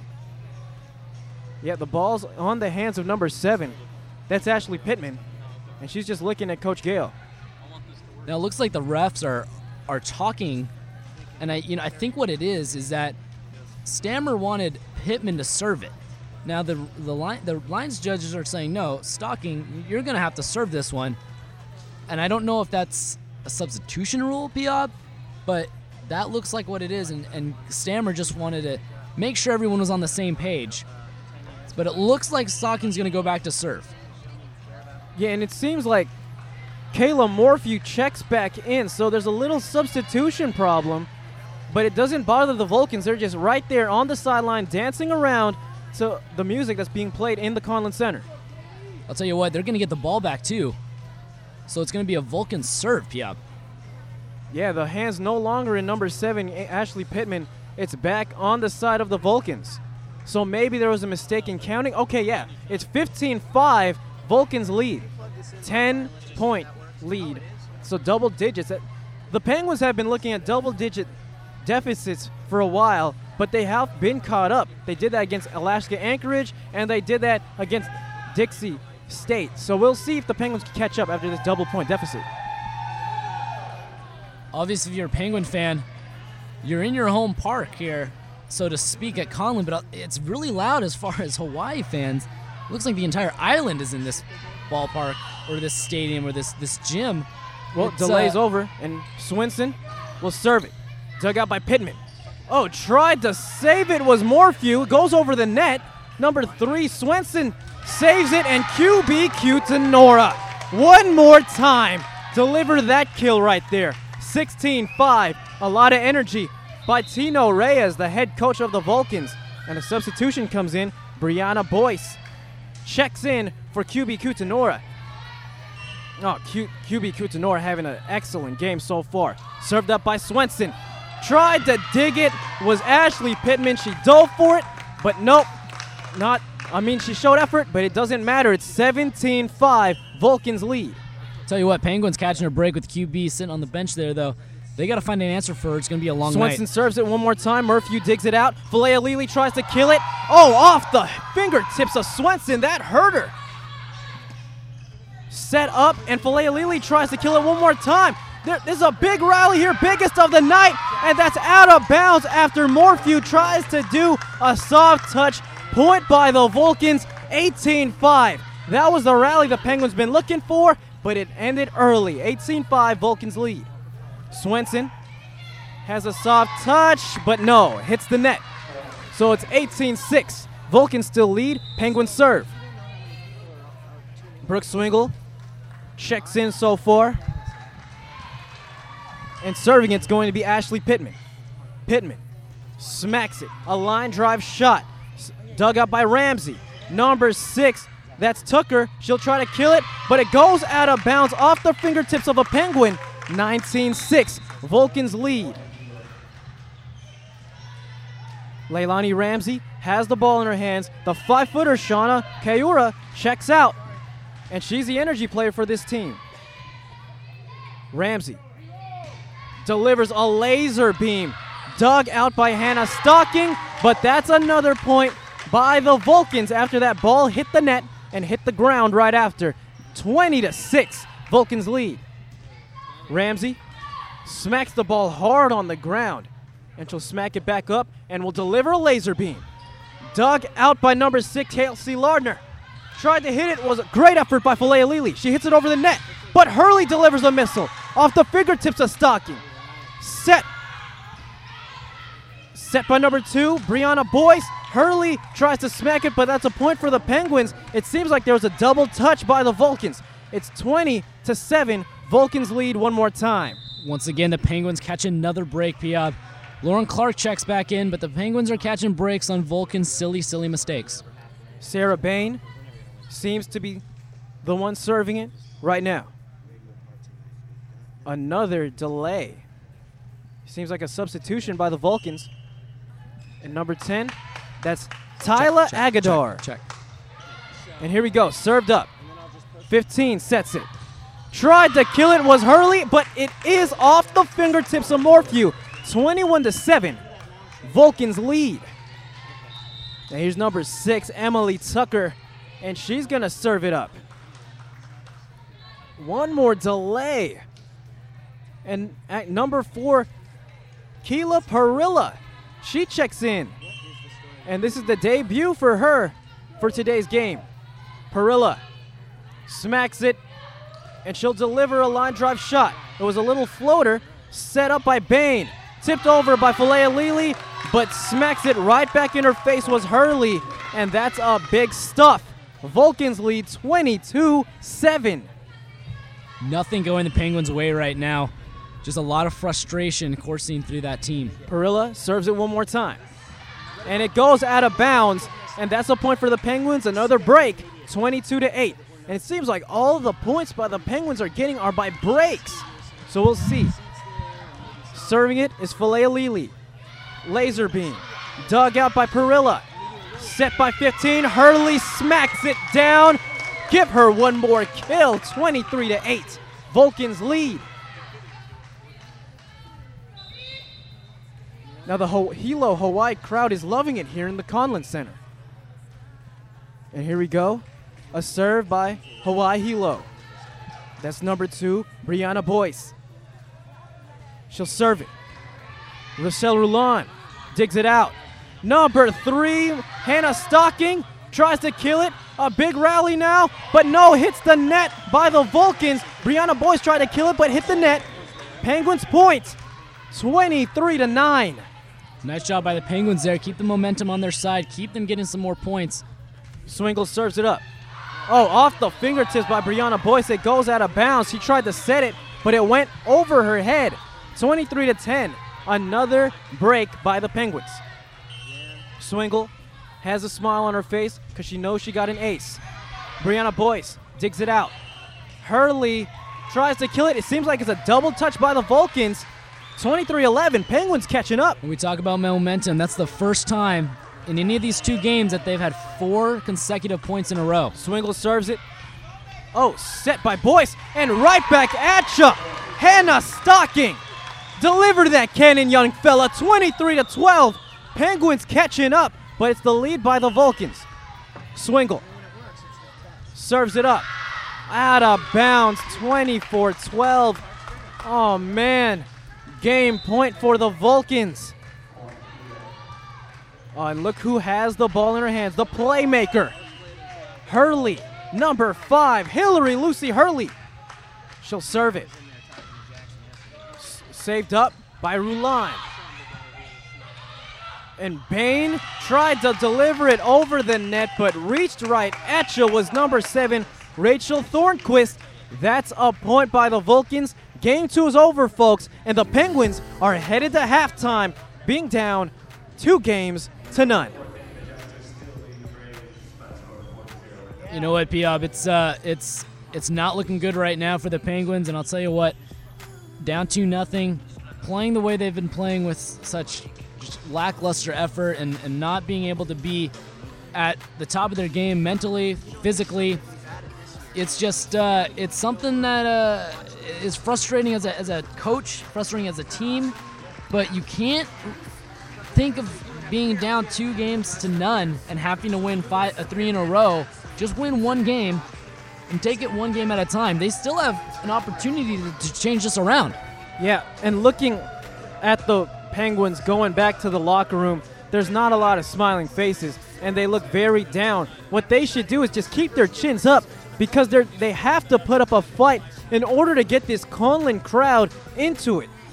Yeah, the ball's on the hands of number seven. That's Ashley Pittman. And she's just looking at Coach Gale. Now it looks like the refs are are talking, and I you know I think what it is is that Stammer wanted Pittman to serve it. Now the the line the lines judges are saying no, Stocking, you're gonna have to serve this one. And I don't know if that's a substitution rule, Piab, but that looks like what it is, and, and Stammer just wanted to make sure everyone was on the same page. But it looks like Stocking's gonna go back to serve. Yeah, and it seems like Kayla Morphew checks back in, so there's a little substitution problem, but it doesn't bother the Vulcans. They're just right there on the sideline dancing around to the music that's being played in the Conlon Center. I'll tell you what, they're going to get the ball back too. So it's going to be a Vulcan serve, Piab. Yeah, the hand's no longer in number seven, Ashley Pittman. It's back on the side of the Vulcans. So maybe there was a mistake in counting. Okay, yeah, it's fifteen five, Vulcans lead. ten-point lead, so double digits. The Penguins have been looking at double-digit deficits for a while, but they have been caught up. They did that against Alaska Anchorage, and they did that against Dixie State. So we'll see if the Penguins can catch up after this double-point deficit. Obviously, if you're a Penguin fan, you're in your home park here, so to speak, at Conlon, but it's really loud as far as Hawaii fans. Looks like the entire island is in this ballpark or this stadium or this this gym. Well, it's, delay's uh, over, and Swinson will serve it. Dug out by Pittman. Oh, tried to save it was Morphew. Goes over the net. Number three, Swinson saves it, and Q B Q to Nora. One more time. Deliver that kill right there. sixteen five. A lot of energy by Tino Reyes, the head coach of the Vulcans. And a substitution comes in. Brianna Boyce checks in for Q B Kutanora. Oh, Q- QB Kutanora having an excellent game so far. Served up by Swenson. Tried to dig it. Was Ashley Pittman. She dove for it, but nope. Not, I mean, she showed effort, but it doesn't matter. It's seventeen five, Vulcans lead. Tell you what, Penguins catching a break with Q B sitting on the bench there, though. They got to find an answer for her. It's going to be a long Swenson night. serves it one more time. Morphew digs it out. Falealili tries to kill it. Oh, off the fingertips of Swenson. That hurt her. Set up, and Falealili tries to kill it one more time. There, there's a big rally here, biggest of the night, and that's out of bounds after Morphew tries to do a soft touch. Point by the Vulcans, eighteen five. That was the rally the Penguins been looking for, but it ended early. eighteen five, Vulcans lead. Swenson has a soft touch, but no, hits the net. So it's eighteen six. Vulcans still lead. Penguins serve. Brooke Swingle checks in so far. And serving it's going to be Ashley Pittman. Pittman smacks it. A line drive shot. Dug up by Ramsey. Number six, that's Tucker. She'll try to kill it, but it goes out of bounds off the fingertips of a Penguin. nineteen six. Vulcans lead. Leilani Ramsey has the ball in her hands. The five-footer, Shauna Kaura, checks out. And she's the energy player for this team. Ramsey delivers a laser beam. Dug out by Hannah Stocking, but that's another point by the Vulcans after that ball hit the net and hit the ground right after. twenty to six, Vulcans lead. Ramsey smacks the ball hard on the ground, and she'll smack it back up and will deliver a laser beam. Dug out by number six, Kelsey Lardner. Tried to hit it, was a great effort by Falealili. She hits it over the net, but Hurley delivers a missile off the fingertips of Stocking. Set. Set by number two, Brianna Boyce. Hurley tries to smack it, but that's a point for the Penguins. It seems like there was a double touch by the Vulcans. It's twenty to seven. Vulcans lead one more time. Once again, the Penguins catch another break, Piab. Lauren Clark checks back in, but the Penguins are catching breaks on Vulcan's silly, silly mistakes. Sarah Bain seems to be the one serving it right now. Another delay. Seems like a substitution by the Vulcans. And number ten, that's Tyla check, check, Agadar. Check, check. And here we go, served up. fifteen sets it. Tried to kill it was Hurley, but it is off the fingertips of Morphew. twenty-one to seven. Vulcans lead. And here's number six, Emily Tucker, and she's gonna serve it up. One more delay. And at number four, Keela Parilla. She checks in. And this is the debut for her for today's game. Parilla smacks it, and she'll deliver a line drive shot. It was a little floater set up by Bain. Tipped over by Falea Lili, but smacks it right back in her face was Hurley, and that's a big stuff. Vulcans lead twenty-two seven. Nothing going the Penguins' way right now. Just a lot of frustration coursing through that team. Parilla serves it one more time. And it goes out of bounds, and that's a point for the Penguins. Another break, twenty-two to eight. And it seems like all of the points by the Penguins are getting are by breaks. So we'll see. Serving it is Falea Lili. Laser beam. Dug out by Parilla. Set by fifteen. Hurley smacks it down. Give her one more kill. twenty-three to eight. Vulcans lead. Now the Ho- Hilo Hawaii crowd is loving it here in the Conlon Center. And here we go. A serve by Hawaii Hilo. That's number two, Brianna Boyce. She'll serve it. Rochelle Roulon digs it out. Number three, Hannah Stocking tries to kill it. A big rally now, but no, hits the net by the Vulcans. Brianna Boyce tried to kill it, but hit the net. Penguins point, twenty-three to nine. Nice job by the Penguins there. Keep the momentum on their side. Keep them getting some more points. Swingle serves it up. Oh, off the fingertips by Brianna Boyce. It goes out of bounds. She tried to set it, but it went over her head. twenty-three to ten. Another break by the Penguins. Swingle has a smile on her face because she knows she got an ace. Brianna Boyce digs it out. Hurley tries to kill it. It seems like it's a double touch by the Vulcans. twenty-three eleven. Penguins catching up. When we talk about momentum, that's the first time in any of these two games that they've had four consecutive points in a row. Swingle serves it. Oh, set by Boyce, and right back at ya. Hannah Stocking delivered that cannon, young fella. twenty-three to twelve. Penguins catching up, but it's the lead by the Vulcans. Swingle serves it up. Out of bounds, twenty-four twelve. Oh, man. Game point for the Vulcans. Oh, and look who has the ball in her hands. The playmaker. Hurley, number five. Hillary Lucy Hurley. She'll serve it. S- saved up by Roulon. And Bain tried to deliver it over the net, but reached right at you was number seven, Rachel Thornquist. That's a point by the Vulcans. Game two is over, folks, and the Penguins are headed to halftime, being down two games to none. You know what, Piab? It's uh, it's it's not looking good right now for the Penguins, and I'll tell you what, down two nothing, playing the way they've been playing with such just lackluster effort and, and not being able to be at the top of their game mentally, physically. It's just uh, it's something that uh, is frustrating as a as a coach, frustrating as a team, but you can't think of being down two games to none and having to win five, uh, three in a row. Just win one game and take it one game at a time. They still have an opportunity to, to change this around. Yeah, and looking at the Penguins going back to the locker room, there's not a lot of smiling faces, and they look very down. What they should do is just keep their chins up, because they're they have to put up a fight in order to get this Conlon crowd into it.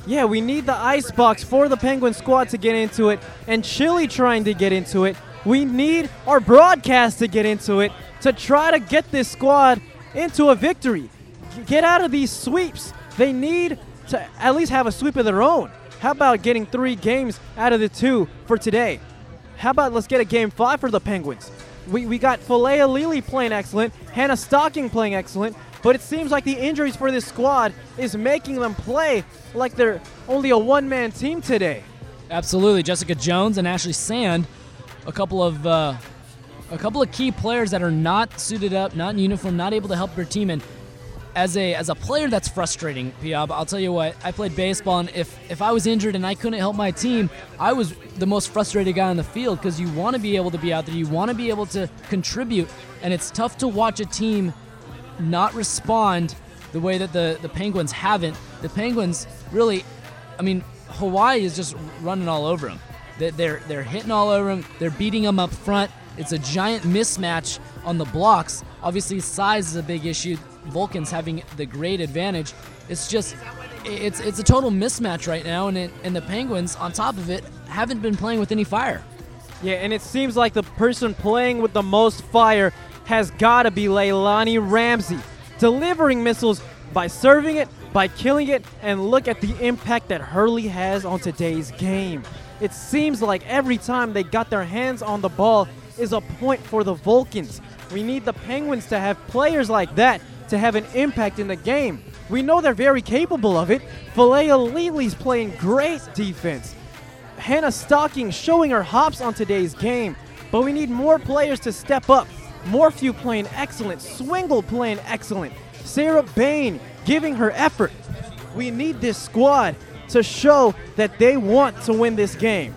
Yeah, we need the icebox for the Penguin squad to get into it, and Chile trying to get into it. We need our broadcast to get into it to try to get this squad into a victory. Get out of these sweeps. They need to at least have a sweep of their own. How about getting three games out of the two for today? How about let's get a game five for the Penguins? We, we got Falea Lili playing excellent, Hannah Stocking playing excellent, but it seems like the injuries for this squad is making them play like they're only a one-man team today. Absolutely. Jessica Jones and Ashley Sand, a couple of uh, a couple of key players that are not suited up, not in uniform, not able to help their team. And as a as a player, that's frustrating, Piab. I'll tell you what, I played baseball, and if, if I was injured and I couldn't help my team, I was the most frustrated guy on the field because you want to be able to be out there. You want to be able to contribute, and it's tough to watch a team not respond the way that the, the Penguins haven't. The Penguins really, I mean, Hawaii is just running all over them. They're, they're, they're hitting all over them. They're beating them up front. It's a giant mismatch on the blocks. Obviously, size is a big issue. Vulcans having the great advantage. It's just, it's it's a total mismatch right now, and it, and the Penguins, on top of it, haven't been playing with any fire. Yeah, and it seems like the person playing with the most fire has got to be Leilani Ramsey, delivering missiles by serving it, by killing it, and look at the impact that Hurley has on today's game. It seems like every time they got their hands on the ball is a point for the Vulcans. We need the Penguins to have players like that to have an impact in the game. We know they're very capable of it. Falea Lili's playing great defense. Hannah Stocking showing her hops on today's game. But we need more players to step up. Morphew playing excellent. Swingle playing excellent. Sarah Bain giving her effort. We need this squad to show that they want to win this game.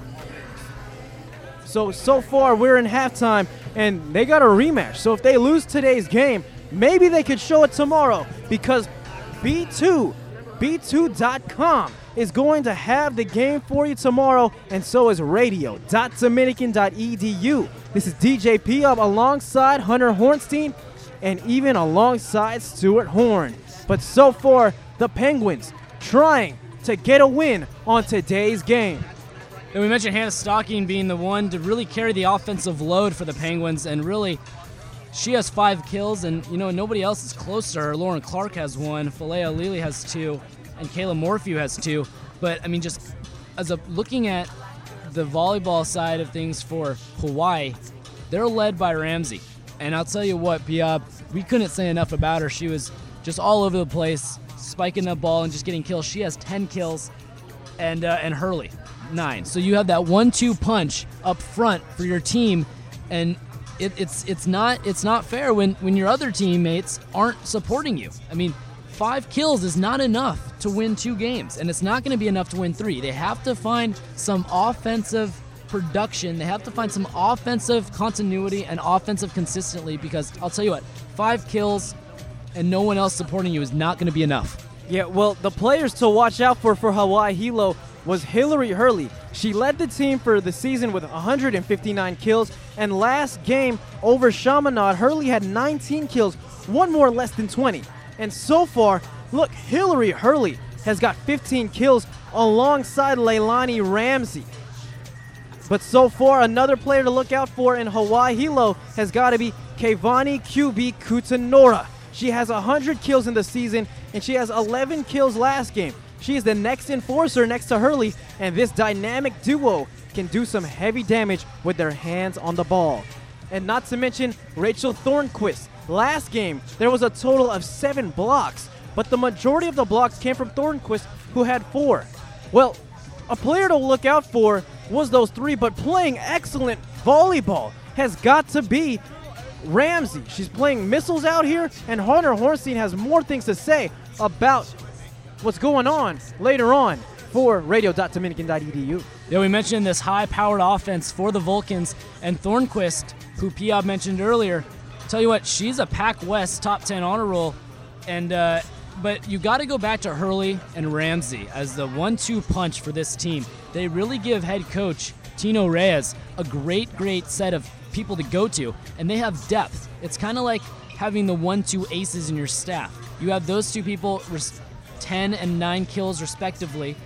So, so far we're in halftime and they got a rematch. So if they lose today's game, maybe they could show it tomorrow because B two, B two dot com is going to have the game for you tomorrow, and so is radio dot dominican dot e d u. This is D J P-Up alongside Hunter Hornstein and even alongside Stuart Horn. But so far, the Penguins trying to get a win on today's game. And we mentioned Hannah Stocking being the one to really carry the offensive load for the Penguins, and really, she has five kills, and you know nobody else is close to her. Lauren Clark has one, Falea Lili has two, and Kayla Morphew has two. But I mean, just as a looking at the volleyball side of things for Hawaii, they're led by Ramsey, and I'll tell you what, Piab, we couldn't say enough about her. She was just all over the place, spiking the ball and just getting kills. She has ten kills, and uh, and Hurley nine. So you have that one two punch up front for your team, and It, it's it's not it's not fair when, when your other teammates aren't supporting you. I mean, five kills is not enough to win two games, and it's not going to be enough to win three. They have to find some offensive production. They have to find some offensive continuity and offensive consistently, because I'll tell you what, five kills and no one else supporting you is not going to be enough. Yeah, well, the players to watch out for for Hawaii Hilo was Hillary Hurley. She led the team for the season with one hundred fifty-nine kills, and last game over Chaminade, Hurley had nineteen kills, one more less than twenty. And so far, look, Hillary Hurley has got fifteen kills alongside Leilani Ramsey. But so far, another player to look out for in Hawaii Hilo has got to be Kevani Q B Kutanora. She has one hundred kills in the season, and she has eleven kills last game. She is the next enforcer next to Hurley, and this dynamic duo can do some heavy damage with their hands on the ball. And not to mention Rachel Thornquist. Last game, there was a total of seven blocks, but the majority of the blocks came from Thornquist, who had four. Well, a player to look out for was those three, but playing excellent volleyball has got to be Ramsey. She's playing missiles out here, and Hunter Hornstein has more things to say about what's going on later on for radio dot dominican dot e d u. Yeah, we mentioned this high-powered offense for the Vulcans, and Thornquist, who Piab mentioned earlier, tell you what, she's a Pac West top ten honor roll, and uh, but you got to go back to Hurley and Ramsey as the one two punch for this team. They really give head coach Tino Reyes a great, great set of people to go to, and they have depth. It's kind of like having the one two aces in your staff. You have those two people res- ten and nine kills respectively,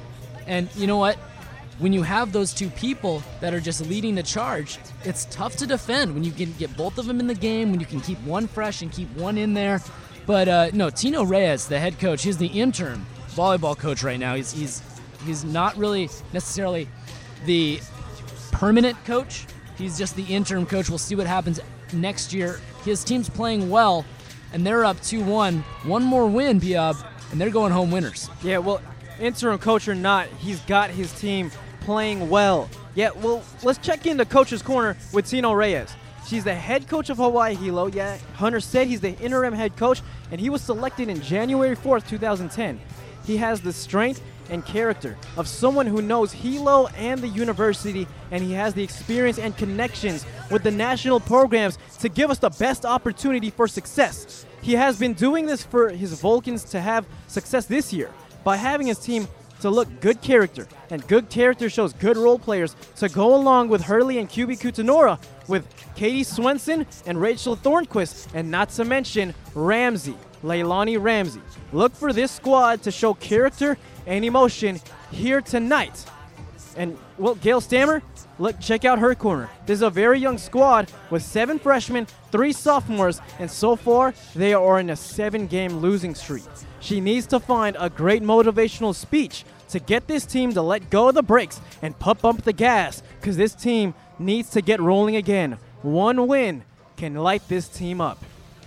And you know what? When you have those two people that are just leading the charge, it's tough to defend when you can get both of them in the game, when you can keep one fresh and keep one in there. But uh, no, Tino Reyes, the head coach, he's the interim volleyball coach right now. He's he's he's not really necessarily the permanent coach. He's just the interim coach. We'll see what happens next year. His team's playing well, and they're up two one. One more win, Piab, and they're going home winners. Yeah, well, interim coach or not, he's got his team playing well. Yeah, well, let's check in the coach's corner with Tino Reyes. She's the head coach of Hawaii Hilo. Yeah, Hunter said he's the interim head coach, and he was selected in January fourth, two thousand ten. He has the strength and character of someone who knows Hilo and the university, and he has the experience and connections with the national programs to give us the best opportunity for success. He has been doing this for his Vulcans to have success this year by having his team to look good character, and good character shows good role players to go along with Hurley and Q B Kutanora, with Katie Swenson and Rachel Thornquist, and not to mention Ramsey, Leilani Ramsey. Look for this squad to show character and emotion here tonight. And, well, Gail Stammer, look, check out her corner. This is a very young squad with seven freshmen, three sophomores, and so far they are in a seven-game losing streak. She needs to find a great motivational speech to get this team to let go of the brakes and pump up the gas, because this team needs to get rolling again. One win can light this team up.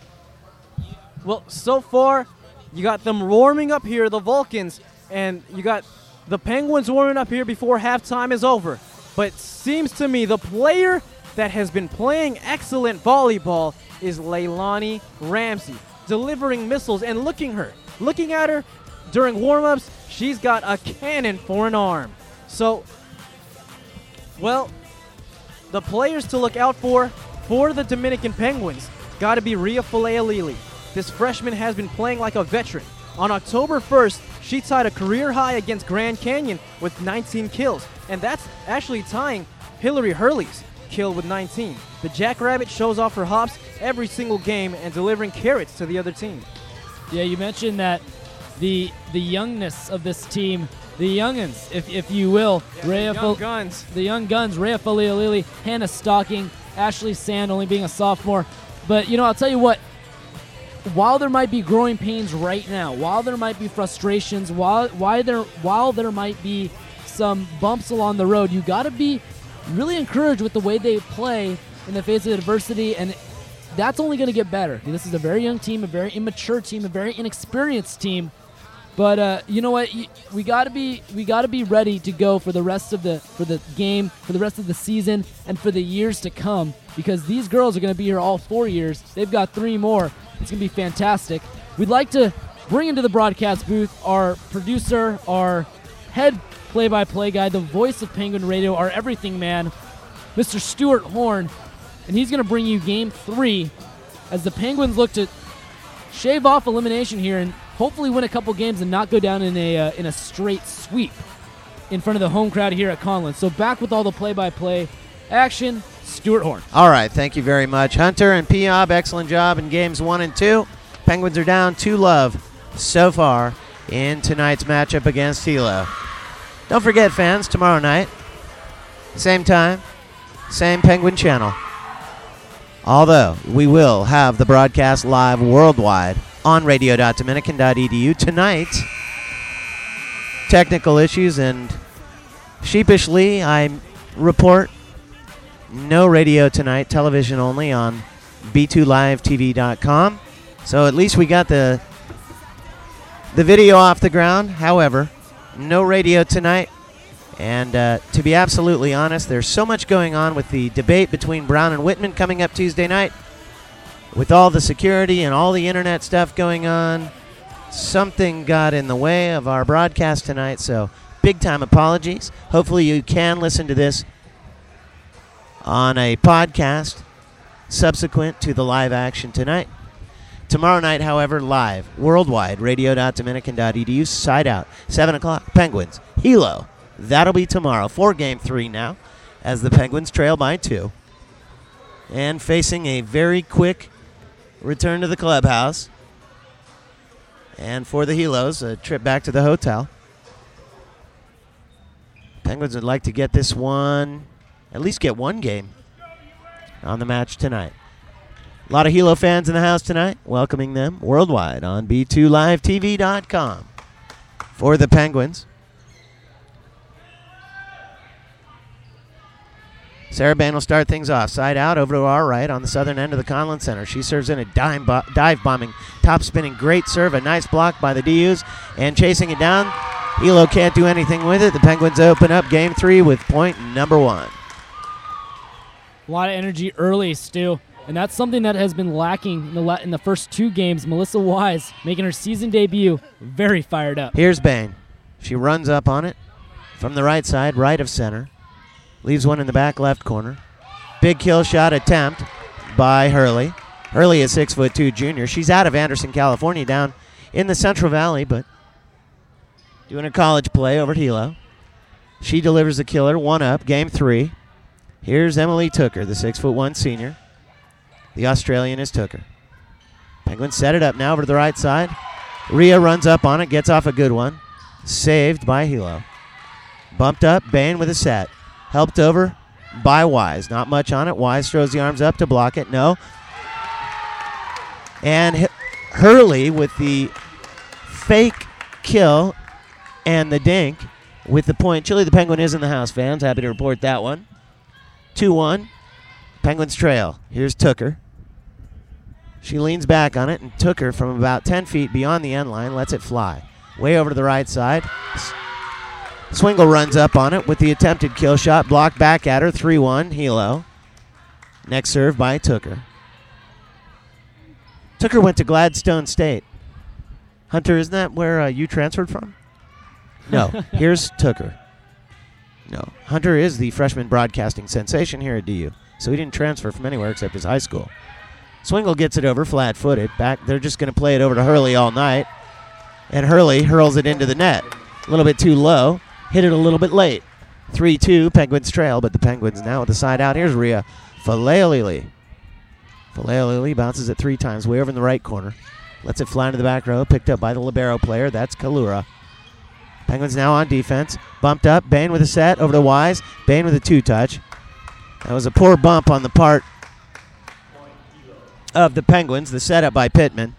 Well, so far, you got them warming up here, the Vulcans, and you got the Penguins warming up here before halftime is over. But seems to me the player that has been playing excellent volleyball is Leilani Ramsey, delivering missiles and looking her. Looking at her during warm-ups, she's got a cannon for an arm. So, well, the players to look out for for the Dominican Penguins got to be Ria Falealili. This freshman has been playing like a veteran. On October first, she tied a career high against Grand Canyon with nineteen kills, and that's actually tying Hillary Hurley's kill with nineteen. The Jackrabbit shows off her hops every single game and delivering carrots to the other team. Yeah, you mentioned that the the youngness of this team, the youngins, if if you will, Yeah, Rhea the young Fal- guns. the young guns, Rhea Falealili, Hannah Stocking, Ashley Sand only being a sophomore. But you know, I'll tell you what. While there might be growing pains right now, while there might be frustrations, while why there while there might be some bumps along the road, you got to be really encouraged with the way they play in the face of adversity, and that's only going to get better. This is a very young team, a very immature team, a very inexperienced team. But uh, you know what? We got to be we got to be ready to go for the rest of the for the game, for the rest of the season, and for the years to come. Because these girls are going to be here all four years. They've got three more. It's going to be fantastic. We'd like to bring into the broadcast booth our producer, our head play-by-play guy, the voice of Penguin Radio, our everything man, Mister Stuart Horn, and he's going to bring you Game three as the Penguins look to shave off elimination here and hopefully win a couple games and not go down in a uh, in a straight sweep in front of the home crowd here at Conlin. So back with all the play-by-play action, Stuart Horn. All right, thank you very much, Hunter and Piab. Excellent job in games one and two. Penguins are down two love so far in tonight's matchup against Hilo. Don't forget, fans, tomorrow night, same time, same Penguin channel. Although we will have the broadcast live worldwide on radio dot dominican dot e d u tonight. Technical issues, and sheepishly I report no radio tonight, television only on b two live t v dot com. So at least we got the the video off the ground. However, no radio tonight. And uh, to be absolutely honest, there's so much going on with the debate between Brown and Whitman coming up Tuesday night. With all the security and all the internet stuff going on, something got in the way of our broadcast tonight. So big time apologies. Hopefully you can listen to this on a podcast subsequent to the live action tonight. Tomorrow night, however, live, worldwide, radio dot dominican dot e d u, side out, seven o'clock, Penguins, Hilo. That'll be tomorrow for Game three now, as the Penguins trail by two. And facing a very quick return to the clubhouse. And for the Hilos, a trip back to the hotel. Penguins would like to get this one, at least get one game on the match tonight. A lot of Hilo fans in the house tonight, welcoming them worldwide on B two live T V dot com for the Penguins. Sarah Bain will start things off. Side out over to our right on the southern end of the Conlon Center. She serves in a dime bo- dive bombing, top spinning, great serve. A nice block by the D Us. And chasing it down. Hilo can't do anything with it. The Penguins open up game three with point number one. A lot of energy early, Stu. And that's something that has been lacking in the, la- in the first two games. Melissa Wise making her season debut very fired up. Here's Bain. She runs up on it from the right side, right of center. Leaves one in the back left corner. Big kill shot attempt by Hurley. Hurley is six foot two junior. She's out of Anderson, California, down in the Central Valley, but doing a college play over at Hilo. She delivers the killer, one up, game three. Here's Emily Tooker, the six foot one senior. The Australian is Tooker. Penguins set it up now over to the right side. Rhea runs up on it, gets off a good one. Saved by Hilo. Bumped up, Bain with a set. Helped over by Wise. Not much on it. Wise throws the arms up to block it. No. And H- Hurley with the fake kill and the dink with the point. Chili the Penguin is in the house, fans. Happy to report that one. two one. Penguins trail. Here's Tooker. She leans back on it and Tooker from about ten feet beyond the end line lets it fly. Way over to the right side. Swingle runs up on it with the attempted kill shot. Blocked back at her. three one. Hilo. Next serve by Tooker. Tooker went to Gladstone State. Hunter, isn't that where uh, you transferred from? No. Here's Tooker. No. Hunter is the freshman broadcasting sensation here at D U. So he didn't transfer from anywhere except his high school. Swingle gets it over flat-footed. Back. They're just going to play it over to Hurley all night. And Hurley hurls it into the net. A little bit too low. Hit it a little bit late. three two, Penguins trail, but the Penguins now with the side out. Here's Rhea. Faleolili. Faleolili bounces it three times, way over in the right corner. Lets it fly into the back row, picked up by the libero player. That's Kalura. Penguins now on defense. Bumped up. Bain with a set over to Wise. Bain with a two-touch. That was a poor bump on the part of the Penguins. The setup by Pittman.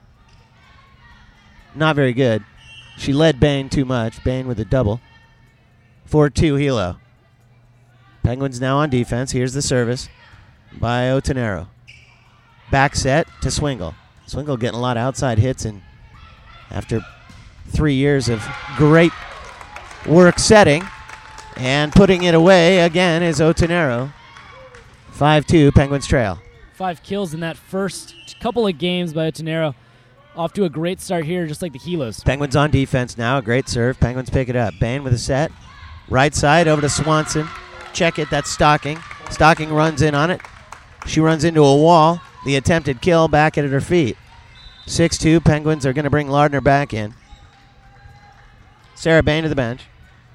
Not very good. She led Bain too much. Bain with a double. four two Hilo. Penguins now on defense. Here's the service by Otonero. Back set to Swingle. Swingle getting a lot of outside hits, and after three years of great work setting and putting it away again is Otonero. five two Penguins trail. Five kills in that first couple of games by Otonero. Off to a great start here, just like the Hilos. Penguins on defense now. A great serve. Penguins pick it up. Bain with a set. Right side over to Swanson. Check it. That's Stocking. Stocking runs in on it. She runs into a wall. The attempted kill back at her feet. six two. Penguins are going to bring Lardner back in. Sarah Bain to the bench.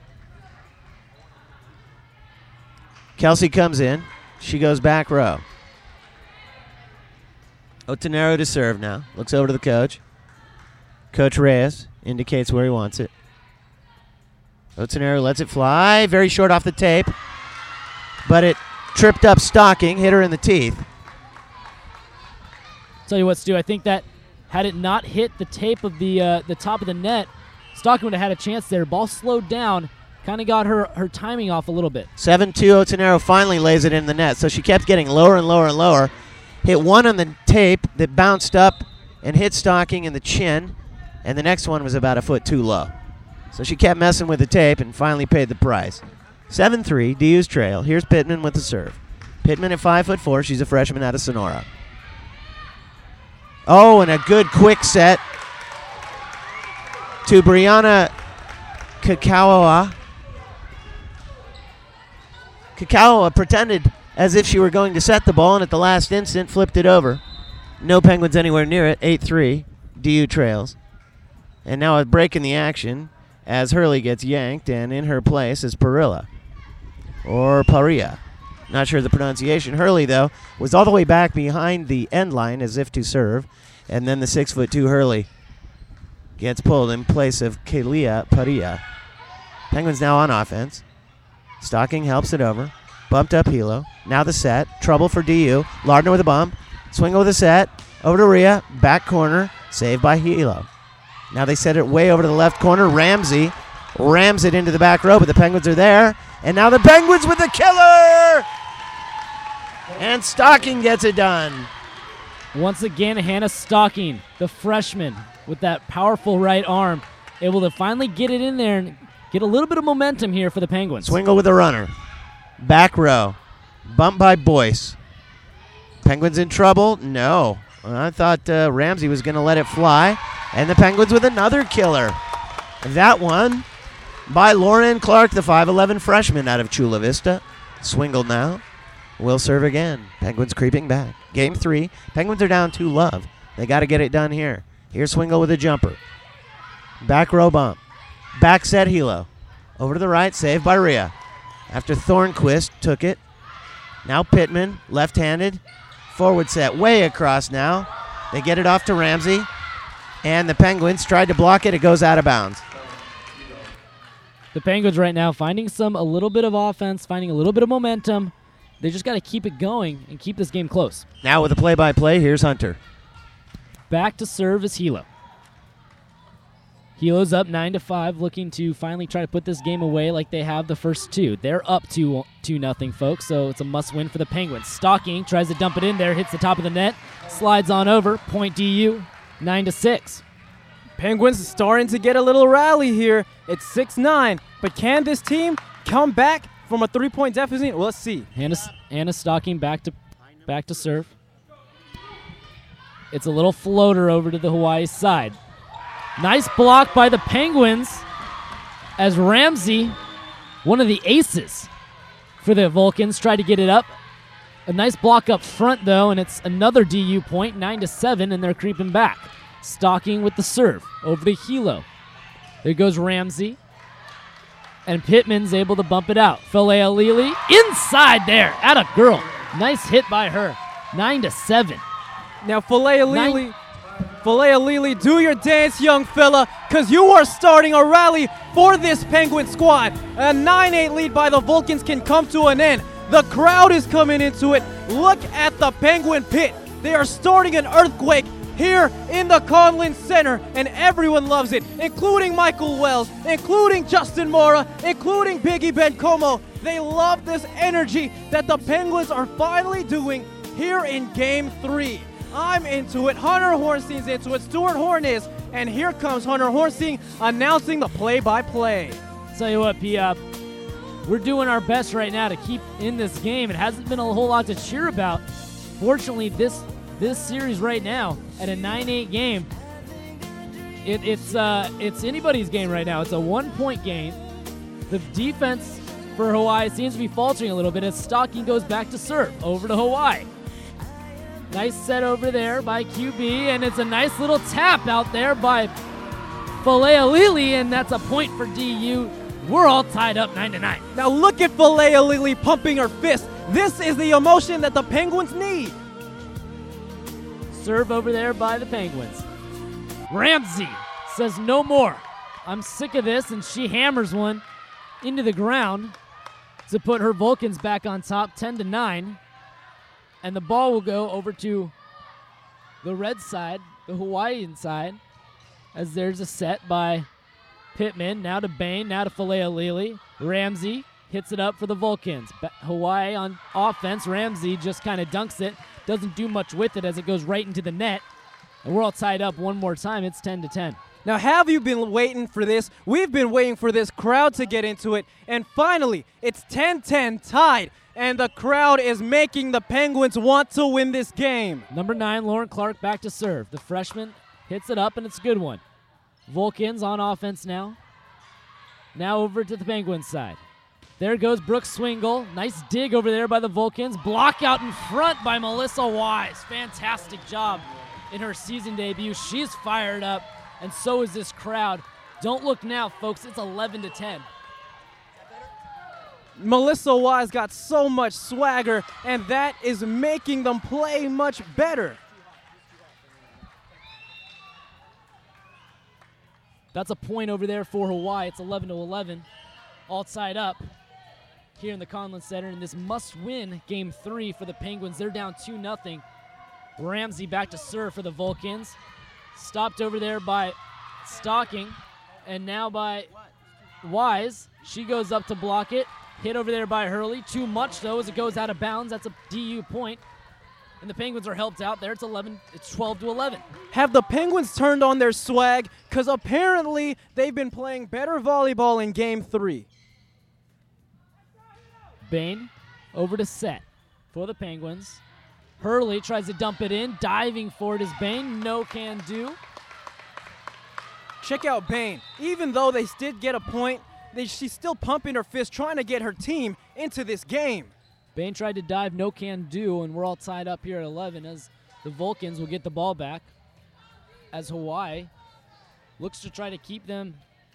Kelsey comes in. She goes back row. Otonero to serve now. Looks over to the coach. Coach Reyes indicates where he wants it. Otonero lets it fly. Very short off the tape. But it tripped up Stocking. Hit her in the teeth. Tell you what, Stu, I think that had it not hit the tape of the uh, the top of the net, Stocking would have had a chance there. Ball slowed down. Kind of got her, her timing off a little bit. seven two. Otonero finally lays it in the net. So she kept getting lower and lower and lower. Hit one on the tape that bounced up and hit Stocking in the chin, and the next one was about a foot too low. So she kept messing with the tape and finally paid the price. seven three, D U's trail. Here's Pittman with the serve. Pittman at five foot four. She's a freshman out of Sonora. Oh, and a good quick set to Brianna Kakawa. Kakawa pretended as if she were going to set the ball, and at the last instant flipped it over. No Penguins anywhere near it. eight three. D U trails. And now a break in the action as Hurley gets yanked, and in her place is Parilla. Or Paria. Not sure the pronunciation. Hurley, though, was all the way back behind the end line as if to serve. And then the six foot two Hurley gets pulled in place of Kalia Paria. Penguins now on offense. Stocking helps it over. Bumped up Hilo. Now the set. Trouble for D U. Lardner with a bump. Swingle with a set. Over to Rhea. Back corner. Saved by Hilo. Now they set it way over to the left corner. Ramsey rams it into the back row, but the Penguins are there. And now the Penguins with the killer! And Stocking gets it done. Once again, Hannah Stocking, the freshman, with that powerful right arm, able to finally get it in there and get a little bit of momentum here for the Penguins. Swingle with a runner. Back row. Bump by Boyce. Penguins in trouble? No. I thought uh, Ramsey was going to let it fly. And the Penguins with another killer. That one by Lauren Clark, the five eleven freshman out of Chula Vista. Swingle now. Will serve again. Penguins creeping back. Game three. Penguins are down two love. They got to get it done here. Here's Swingle with a jumper. Back row bump. Back set Hilo. Over to the right. Saved by Rhea. After Thornquist took it. Now Pittman. Left-handed. Forward set. Way across now. They get it off to Ramsey. And the Penguins tried to block it. It goes out of bounds. The Penguins right now finding some a little bit of offense, finding a little bit of momentum. They just got to keep it going and keep this game close. Now with a play-by-play, here's Hunter. Back to serve is Hilo. Hilo's up nine to five, looking to finally try to put this game away like they have the first two. They're up two two nothing, folks, so it's a must-win for the Penguins. Stocking tries to dump it in there, hits the top of the net, slides on over. Point D U, nine to six. Penguins starting to get a little rally here. It's six nine, but can this team come back from a three-point deficit? Well, let's see. Hannah, Hannah Stocking back to back to serve. It's a little floater over to the Hawaii side. Nice block by the Penguins as Ramsey, one of the aces for the Vulcans, tried to get it up. A nice block up front, though, and it's another D U point, nine to seven, and they're creeping back. Stocking with the serve over to Hilo. There goes Ramsey. And Pittman's able to bump it out. Falea Lili inside there. Atta girl. Nice hit by her. Nine to seven. Now, Falea Lili, Falea Lili, do your dance, young fella, because you are starting a rally for this Penguin squad. A nine eight lead by the Vulcans can come to an end. The crowd is coming into it. Look at the Penguin pit. They are starting an earthquake here in the Conlin Center, and everyone loves it, including Michael Wells, including Justin Mora, including Biggie Bencomo. They love this energy that the Penguins are finally doing here in Game three. I'm into it. Hunter Hornstein's into it. Stuart Horn is. And here comes Hunter Hornstein announcing the play-by-play. Tell you what, P-Up, we're doing our best right now to keep in this game. It hasn't been a whole lot to cheer about. Fortunately, this this series right now at a nine eight game, it, it's uh, it's anybody's game right now. It's a one-point game. The defense for Hawaii seems to be faltering a little bit as Stocking goes back to serve over to Hawaii. Nice set over there by Q B, and it's a nice little tap out there by Falea Lili, and that's a point for D U. We're all tied up nine to nine. Now look at Falea Lili pumping her fist. This is the emotion that the Penguins need. Serve over there by the Penguins. Ramsey says no more. I'm sick of this, and she hammers one into the ground to put her Vulcans back on top, ten to nine. And the ball will go over to the red side, the Hawaiian side, as there's a set by Pittman. Now to Bain, now to Falea Lili. Ramsey hits it up for the Vulcans. Ba- Hawaii on offense. Ramsey just kind of dunks it. Doesn't do much with it as it goes right into the net. And we're all tied up one more time. It's ten to ten. Now, have you been waiting for this? We've been waiting for this crowd to get into it. And finally, it's ten ten tied. And the crowd is making the Penguins want to win this game. Number nine, Lauren Clark, back to serve. The freshman hits it up, and it's a good one. Vulcans on offense now. Now over to the Penguins side. There goes Brooke Swingle. Nice dig over there by the Vulcans. Block out in front by Melissa Wise. Fantastic job in her season debut. She's fired up, and so is this crowd. Don't look now, folks. It's eleven to ten. Melissa Wise got so much swagger, and that is making them play much better. That's a point over there for Hawaii. It's eleven to eleven. All tied up. here in the Conlon Center in this must-win game three for the Penguins. They're down two nothing. Ramsey back to serve for the Vulcans. Stopped over there by Stocking, and now by Wise. She goes up to block it. Hit over there by Hurley. Too much, though, as it goes out of bounds. That's a D U point. And the Penguins are helped out there. It's eleven. It's twelve to eleven. Have the Penguins turned on their swag? Because apparently they've been playing better volleyball in game three. Bain over to set for the Penguins. Hurley tries to dump it in. Diving for it is Bain. No can do. Check out Bain. Even though they did get a point, they, she's still pumping her fist trying to get her team into this game. Bain tried to dive, no can do, and we're all tied up here at eleven as the Vulcans will get the ball back. As Hawaii looks to try to keep them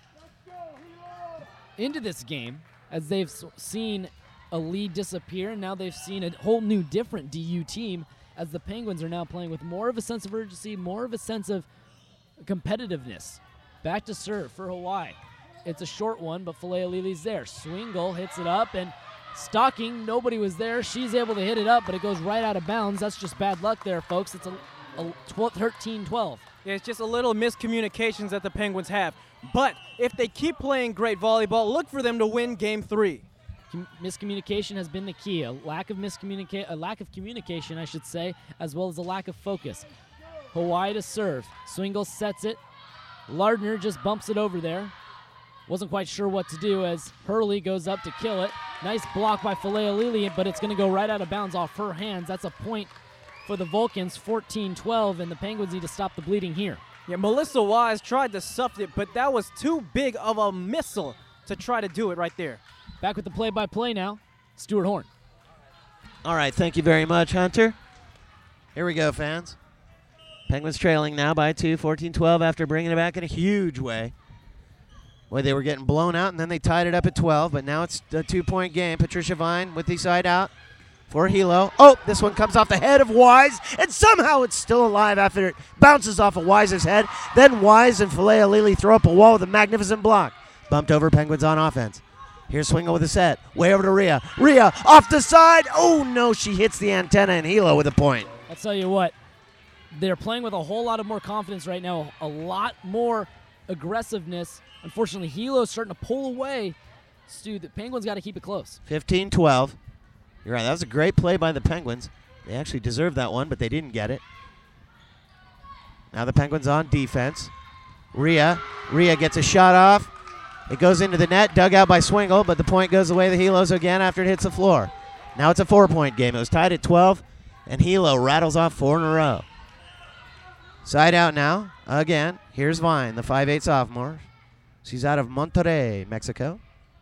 into this game as they've seen a lead disappear, and now they've seen a whole new different D U team as the Penguins are now playing with more of a sense of urgency, more of a sense of competitiveness. Back to serve for Hawaii. It's a short one, but Falealili's there. Swingle hits it up, and Stocking, nobody was there. She's able to hit it up, but it goes right out of bounds. That's just bad luck there, folks. It's a, a thirteen twelve. Yeah, it's just a little miscommunications that the Penguins have. But if they keep playing great volleyball, look for them to win game three. Com- miscommunication has been the key. A lack of miscommunica- a lack of communication, I should say, as well as a lack of focus. Hawaii to serve. Swingle sets it. Lardner just bumps it over there. Wasn't quite sure what to do as Hurley goes up to kill it. Nice block by Falealili, but it's going to go right out of bounds off her hands. That's a point for the Vulcans, fourteen twelve, and the Penguins need to stop the bleeding here. Yeah, Melissa Wise tried to stuff it, but that was too big of a missile to try to do it right there. Back with the play-by-play now, Stuart Horn. All right, thank you very much, Hunter. Here we go, fans. Penguins trailing now by two, fourteen twelve, after bringing it back in a huge way. Boy, they were getting blown out, and then they tied it up at twelve, but now it's a two-point game. Patricia Vine with the side out for Hilo. Oh, this one comes off the head of Wise, and somehow it's still alive after it bounces off of Wise's head. Then Wise and Falealili throw up a wall with a magnificent block. Bumped over, Penguins on offense. Here's Swingle with a set. Way over to Rhea. Rhea off the side. Oh, no, she hits the antenna, and Hilo with a point. I'll tell you what, they're playing with a whole lot of more confidence right now, a lot more aggressiveness. Unfortunately, Hilo's starting to pull away. Stu, the Penguins got to keep it close. fifteen twelve. You're right, that was a great play by the Penguins. They actually deserved that one, but they didn't get it. Now the Penguins on defense. Rhea. Rhea gets a shot off. It goes into the net, dug out by Swingle, but the point goes away the Hilos again after it hits the floor. Now it's a four-point game. It was tied at twelve, and Hilo rattles off four in a row. Side out now, again. Here's Vine, the five eight sophomore. She's out of Monterrey, Mexico.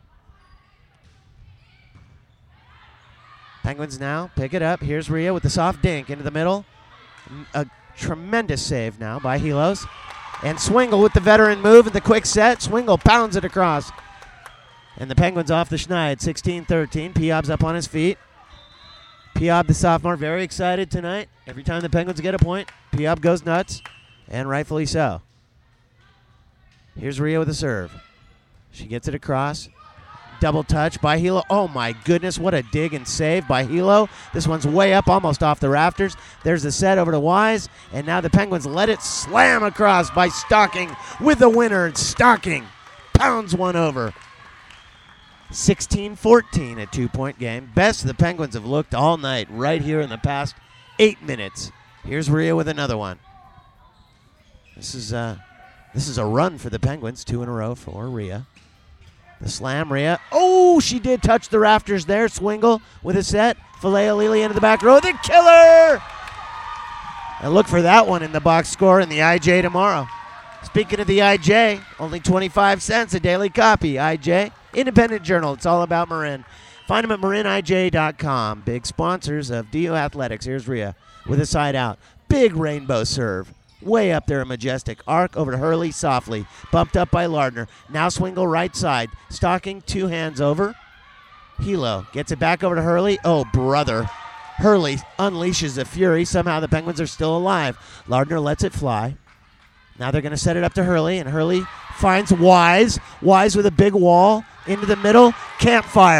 Penguins now pick it up. Here's Rhea with the soft dink into the middle. A tremendous save now by Hilos. And Swingle with the veteran move and the quick set. Swingle pounds it across. And the Penguins off the schneid, sixteen thirteen. Piob's up on his feet. Piob, the sophomore, very excited tonight. Every time the Penguins get a point, Piob goes nuts, and rightfully so. Here's Rhea with a serve. She gets it across. Double touch by Hilo. Oh, my goodness, what a dig and save by Hilo. This one's way up, almost off the rafters. There's the set over to Wise, and now the Penguins let it slam across by Stocking with the winner. And Stocking pounds one over. sixteen fourteen, a two-point game. Best the Penguins have looked all night right here in the past eight minutes. Here's Rhea with another one. This is uh, this is a run for the Penguins, two in a row for Rhea. The slam, Rhea. Oh, she did touch the rafters there. Swingle with a set. Falealili into the back row. The killer! And look for that one in the box score in the I J tomorrow. Speaking of the I J, only twenty-five cents a daily copy. I J, independent journal. It's all about Marin. Find them at marin I J dot com. Big sponsors of D U Athletics. Here's Rhea with a side out. Big rainbow serve. Way up there, a majestic arc over to Hurley softly. Bumped up by Lardner. Now Swingle right side. Stocking two hands over. Hilo gets it back over to Hurley. Oh, brother. Hurley unleashes the fury. Somehow the Penguins are still alive. Lardner lets it fly. Now they're going to set it up to Hurley, and Hurley finds Wise. Wise with a big wall into the middle. Campfire.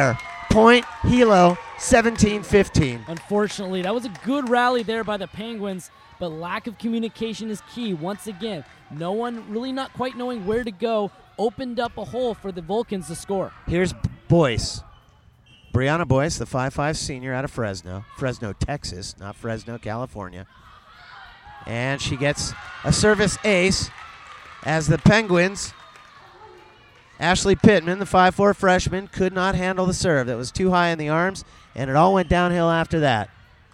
point, Hilo, seventeen fifteen. Unfortunately, that was a good rally there by the Penguins, but lack of communication is key. Once again, no one really not quite knowing where to go opened up a hole for the Vulcans to score. Here's Boyce. Brianna Boyce, the five five senior out of Fresno. Fresno, Texas, not Fresno, California. And she gets a service ace as the Penguins, Ashley Pittman, the five four freshman, could not handle the serve. That was too high in the arms, and it all went downhill after that.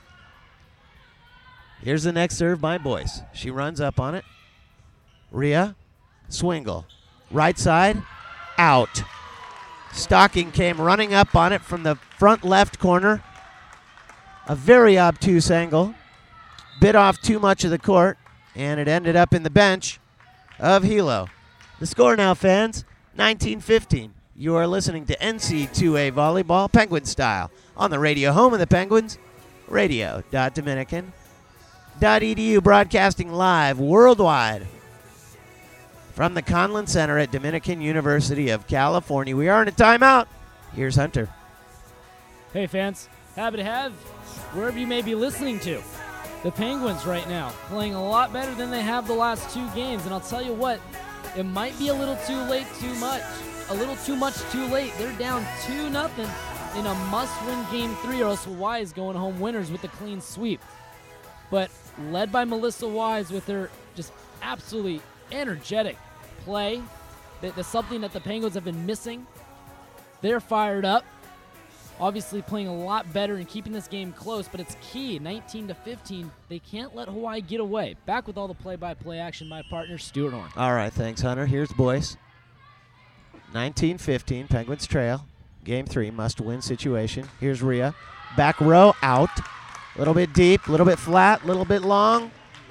Here's the next serve by Boyce. She runs up on it. Rhea, Swingle. Right side, out. Stocking came running up on it from the front left corner. A very obtuse angle. Bit off too much of the court, and it ended up in the bench of Hilo. The score now, fans, nineteen fifteen. You are listening to N C two A Volleyball, Penguin style, on the radio home of the Penguins, radio dot dominican dot e d u, broadcasting live worldwide from the Conlin Center at Dominican University of California. We are in a timeout. Here's Hunter. Hey fans, happy to have wherever you may be listening to. The Penguins right now playing a lot better than they have the last two games, and I'll tell you what, it might be a little too late too much. A little too much too late. They're down two nothing in a must-win game three, or else Hawaii is going home winners with a clean sweep. But led by Melissa Wise with her just absolutely energetic play, that, that's something that the Penguins have been missing. They're fired up. Obviously playing a lot better and keeping this game close, but it's key, nineteen to fifteen. They can't let Hawaii get away. Back with all the play-by-play action, my partner, Stuart Horn. All right, thanks, Hunter. Here's Boyce. nineteen fifteen, Penguins trail. Game three, must-win situation. Here's Rhea. Back row, out. A little bit deep, a little bit flat, a little bit long.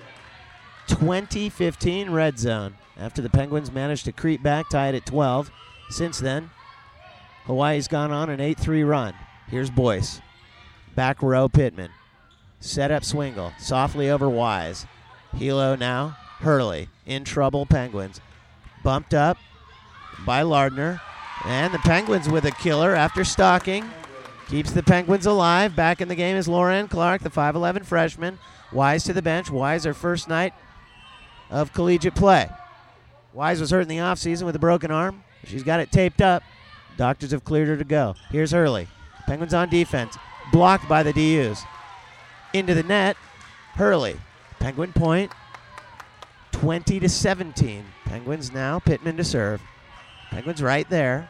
twenty fifteen, red zone. After the Penguins managed to creep back, tied at twelve. Since then, Hawaii's gone on an eight three run. Here's Boyce. Back row, Pittman. Set up Swingle. Softly over Wise. Hilo now. Hurley. In trouble, Penguins. Bumped up by Lardner. And the Penguins with a killer after Stocking. Keeps the Penguins alive. Back in the game is Lauren Clark, the five eleven freshman. Wise to the bench. Wise, her first night of collegiate play. Wise was hurt in the offseason with a broken arm. She's got it taped up. Doctors have cleared her to go. Here's Hurley. Penguins on defense. Blocked by the D Us. Into the net. Hurley. Penguin point. twenty to seventeen. Penguins now. Pittman to serve. Penguins right there.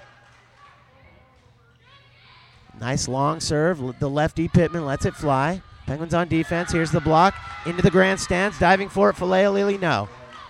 Nice long serve. The lefty Pittman lets it fly. Penguins on defense. Here's the block. Into the grandstands. Diving for it. Falea Lili. No.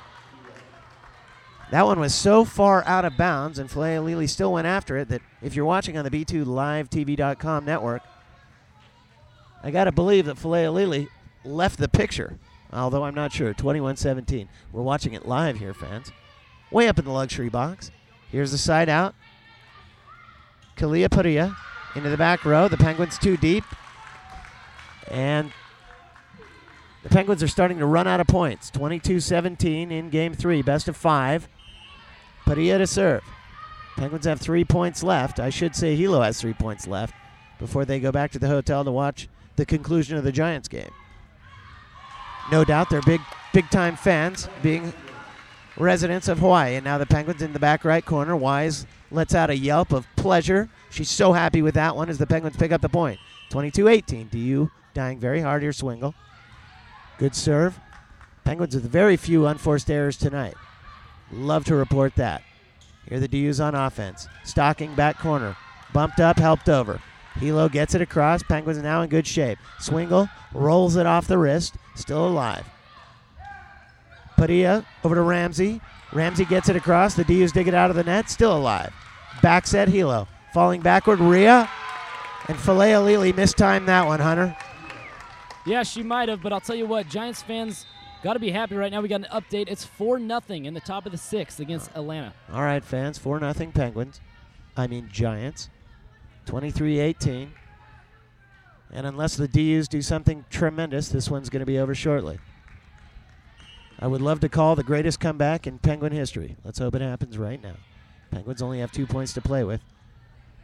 That one was so far out of bounds, and Falea Lili still went after it, that if you're watching on the B two Live T V dot com network, I got to believe that Falea Lili left the picture, although I'm not sure. twenty-one seventeen. We're watching it live here, fans. Way up in the luxury box. Here's the side out. Kalia Paria into the back row. The Penguins too deep. And the Penguins are starting to run out of points. twenty-two seventeen in game three, best of five. Padilla to serve. Penguins have three points left. I should say Hilo has three points left before they go back to the hotel to watch the conclusion of the Giants game. No doubt they're big, big-time fans, being residents of Hawaii. And now the Penguins in the back right corner. Wise lets out a yelp of pleasure. She's so happy with that one as the Penguins pick up the point. twenty-two eighteen. D U dying very hard here, Swingle. Good serve. Penguins with very few unforced errors tonight. Love to report that. Here the D Us on offense. Stocking back corner. Bumped up, helped over. Hilo gets it across. Penguins now in good shape. Swingle rolls it off the wrist. Still alive. Padilla over to Ramsey. Ramsey gets it across. The D Us dig it out of the net. Still alive. Back set Hilo. Falling backward, Rhea. And Falea Lili mistimed that one, Hunter. Yeah, she might have, but I'll tell you what, Giants fans got to be happy right now. We got an update. It's four nothing in the top of the sixth against Atlanta. All right, fans, four nothing Penguins. I mean Giants. twenty-three eighteen. And unless the D Us do something tremendous, this one's going to be over shortly. I would love to call the greatest comeback in Penguin history. Let's hope it happens right now. Penguins only have two points to play with.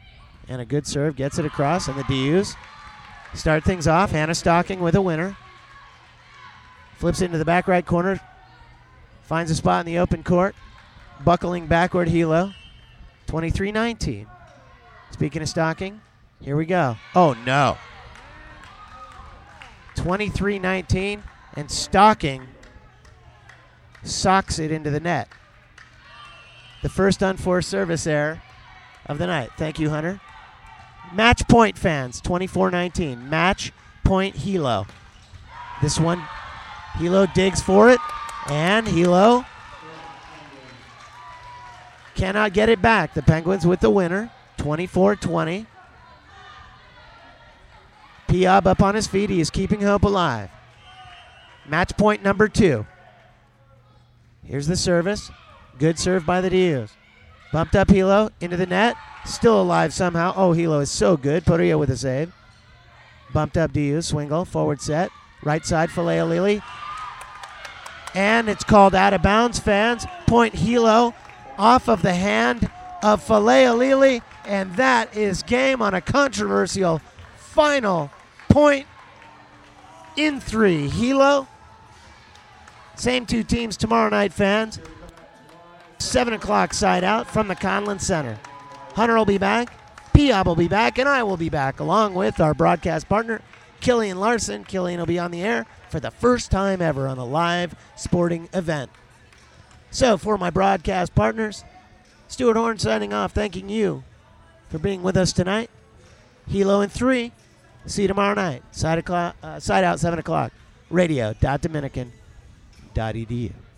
And a good serve gets it across, and the D Us start things off. Hannah Stocking with a winner. Flips it into the back right corner. Finds a spot in the open court. Buckling backward Hilo. twenty-three nineteen. Speaking of Stocking, here we go. Oh, no. twenty-three nineteen, and Stocking socks it into the net. The first unforced service error of the night. Thank you, Hunter. Match point, fans. twenty-four nineteen. Match point Hilo. This one, Hilo digs for it, and Hilo cannot get it back. The Penguins with the winner, twenty-four twenty. Piab up on his feet. He is keeping hope alive. Match point number two. Here's the service. Good serve by the D Us. Bumped up Hilo into the net. Still alive somehow. Oh, Hilo is so good. Portillo with a save. Bumped up D U. Swingle. Forward set. Right side. Falea Lili. And it's called out of bounds, fans. Point Hilo off of the hand of Falea Lili. And that is game on a controversial final point in three. Hilo. Same two teams tomorrow night, fans. seven o'clock side out from the Conlin Center. Hunter will be back, Piab will be back, and I will be back, along with our broadcast partner, Killian Larson. Killian will be on the air for the first time ever on a live sporting event. So, for my broadcast partners, Stuart Horn signing off, thanking you for being with us tonight. Hilo in three. See you tomorrow night. Side, o'clock, uh, side out, seven o'clock. Radio dot dominican dot e d u.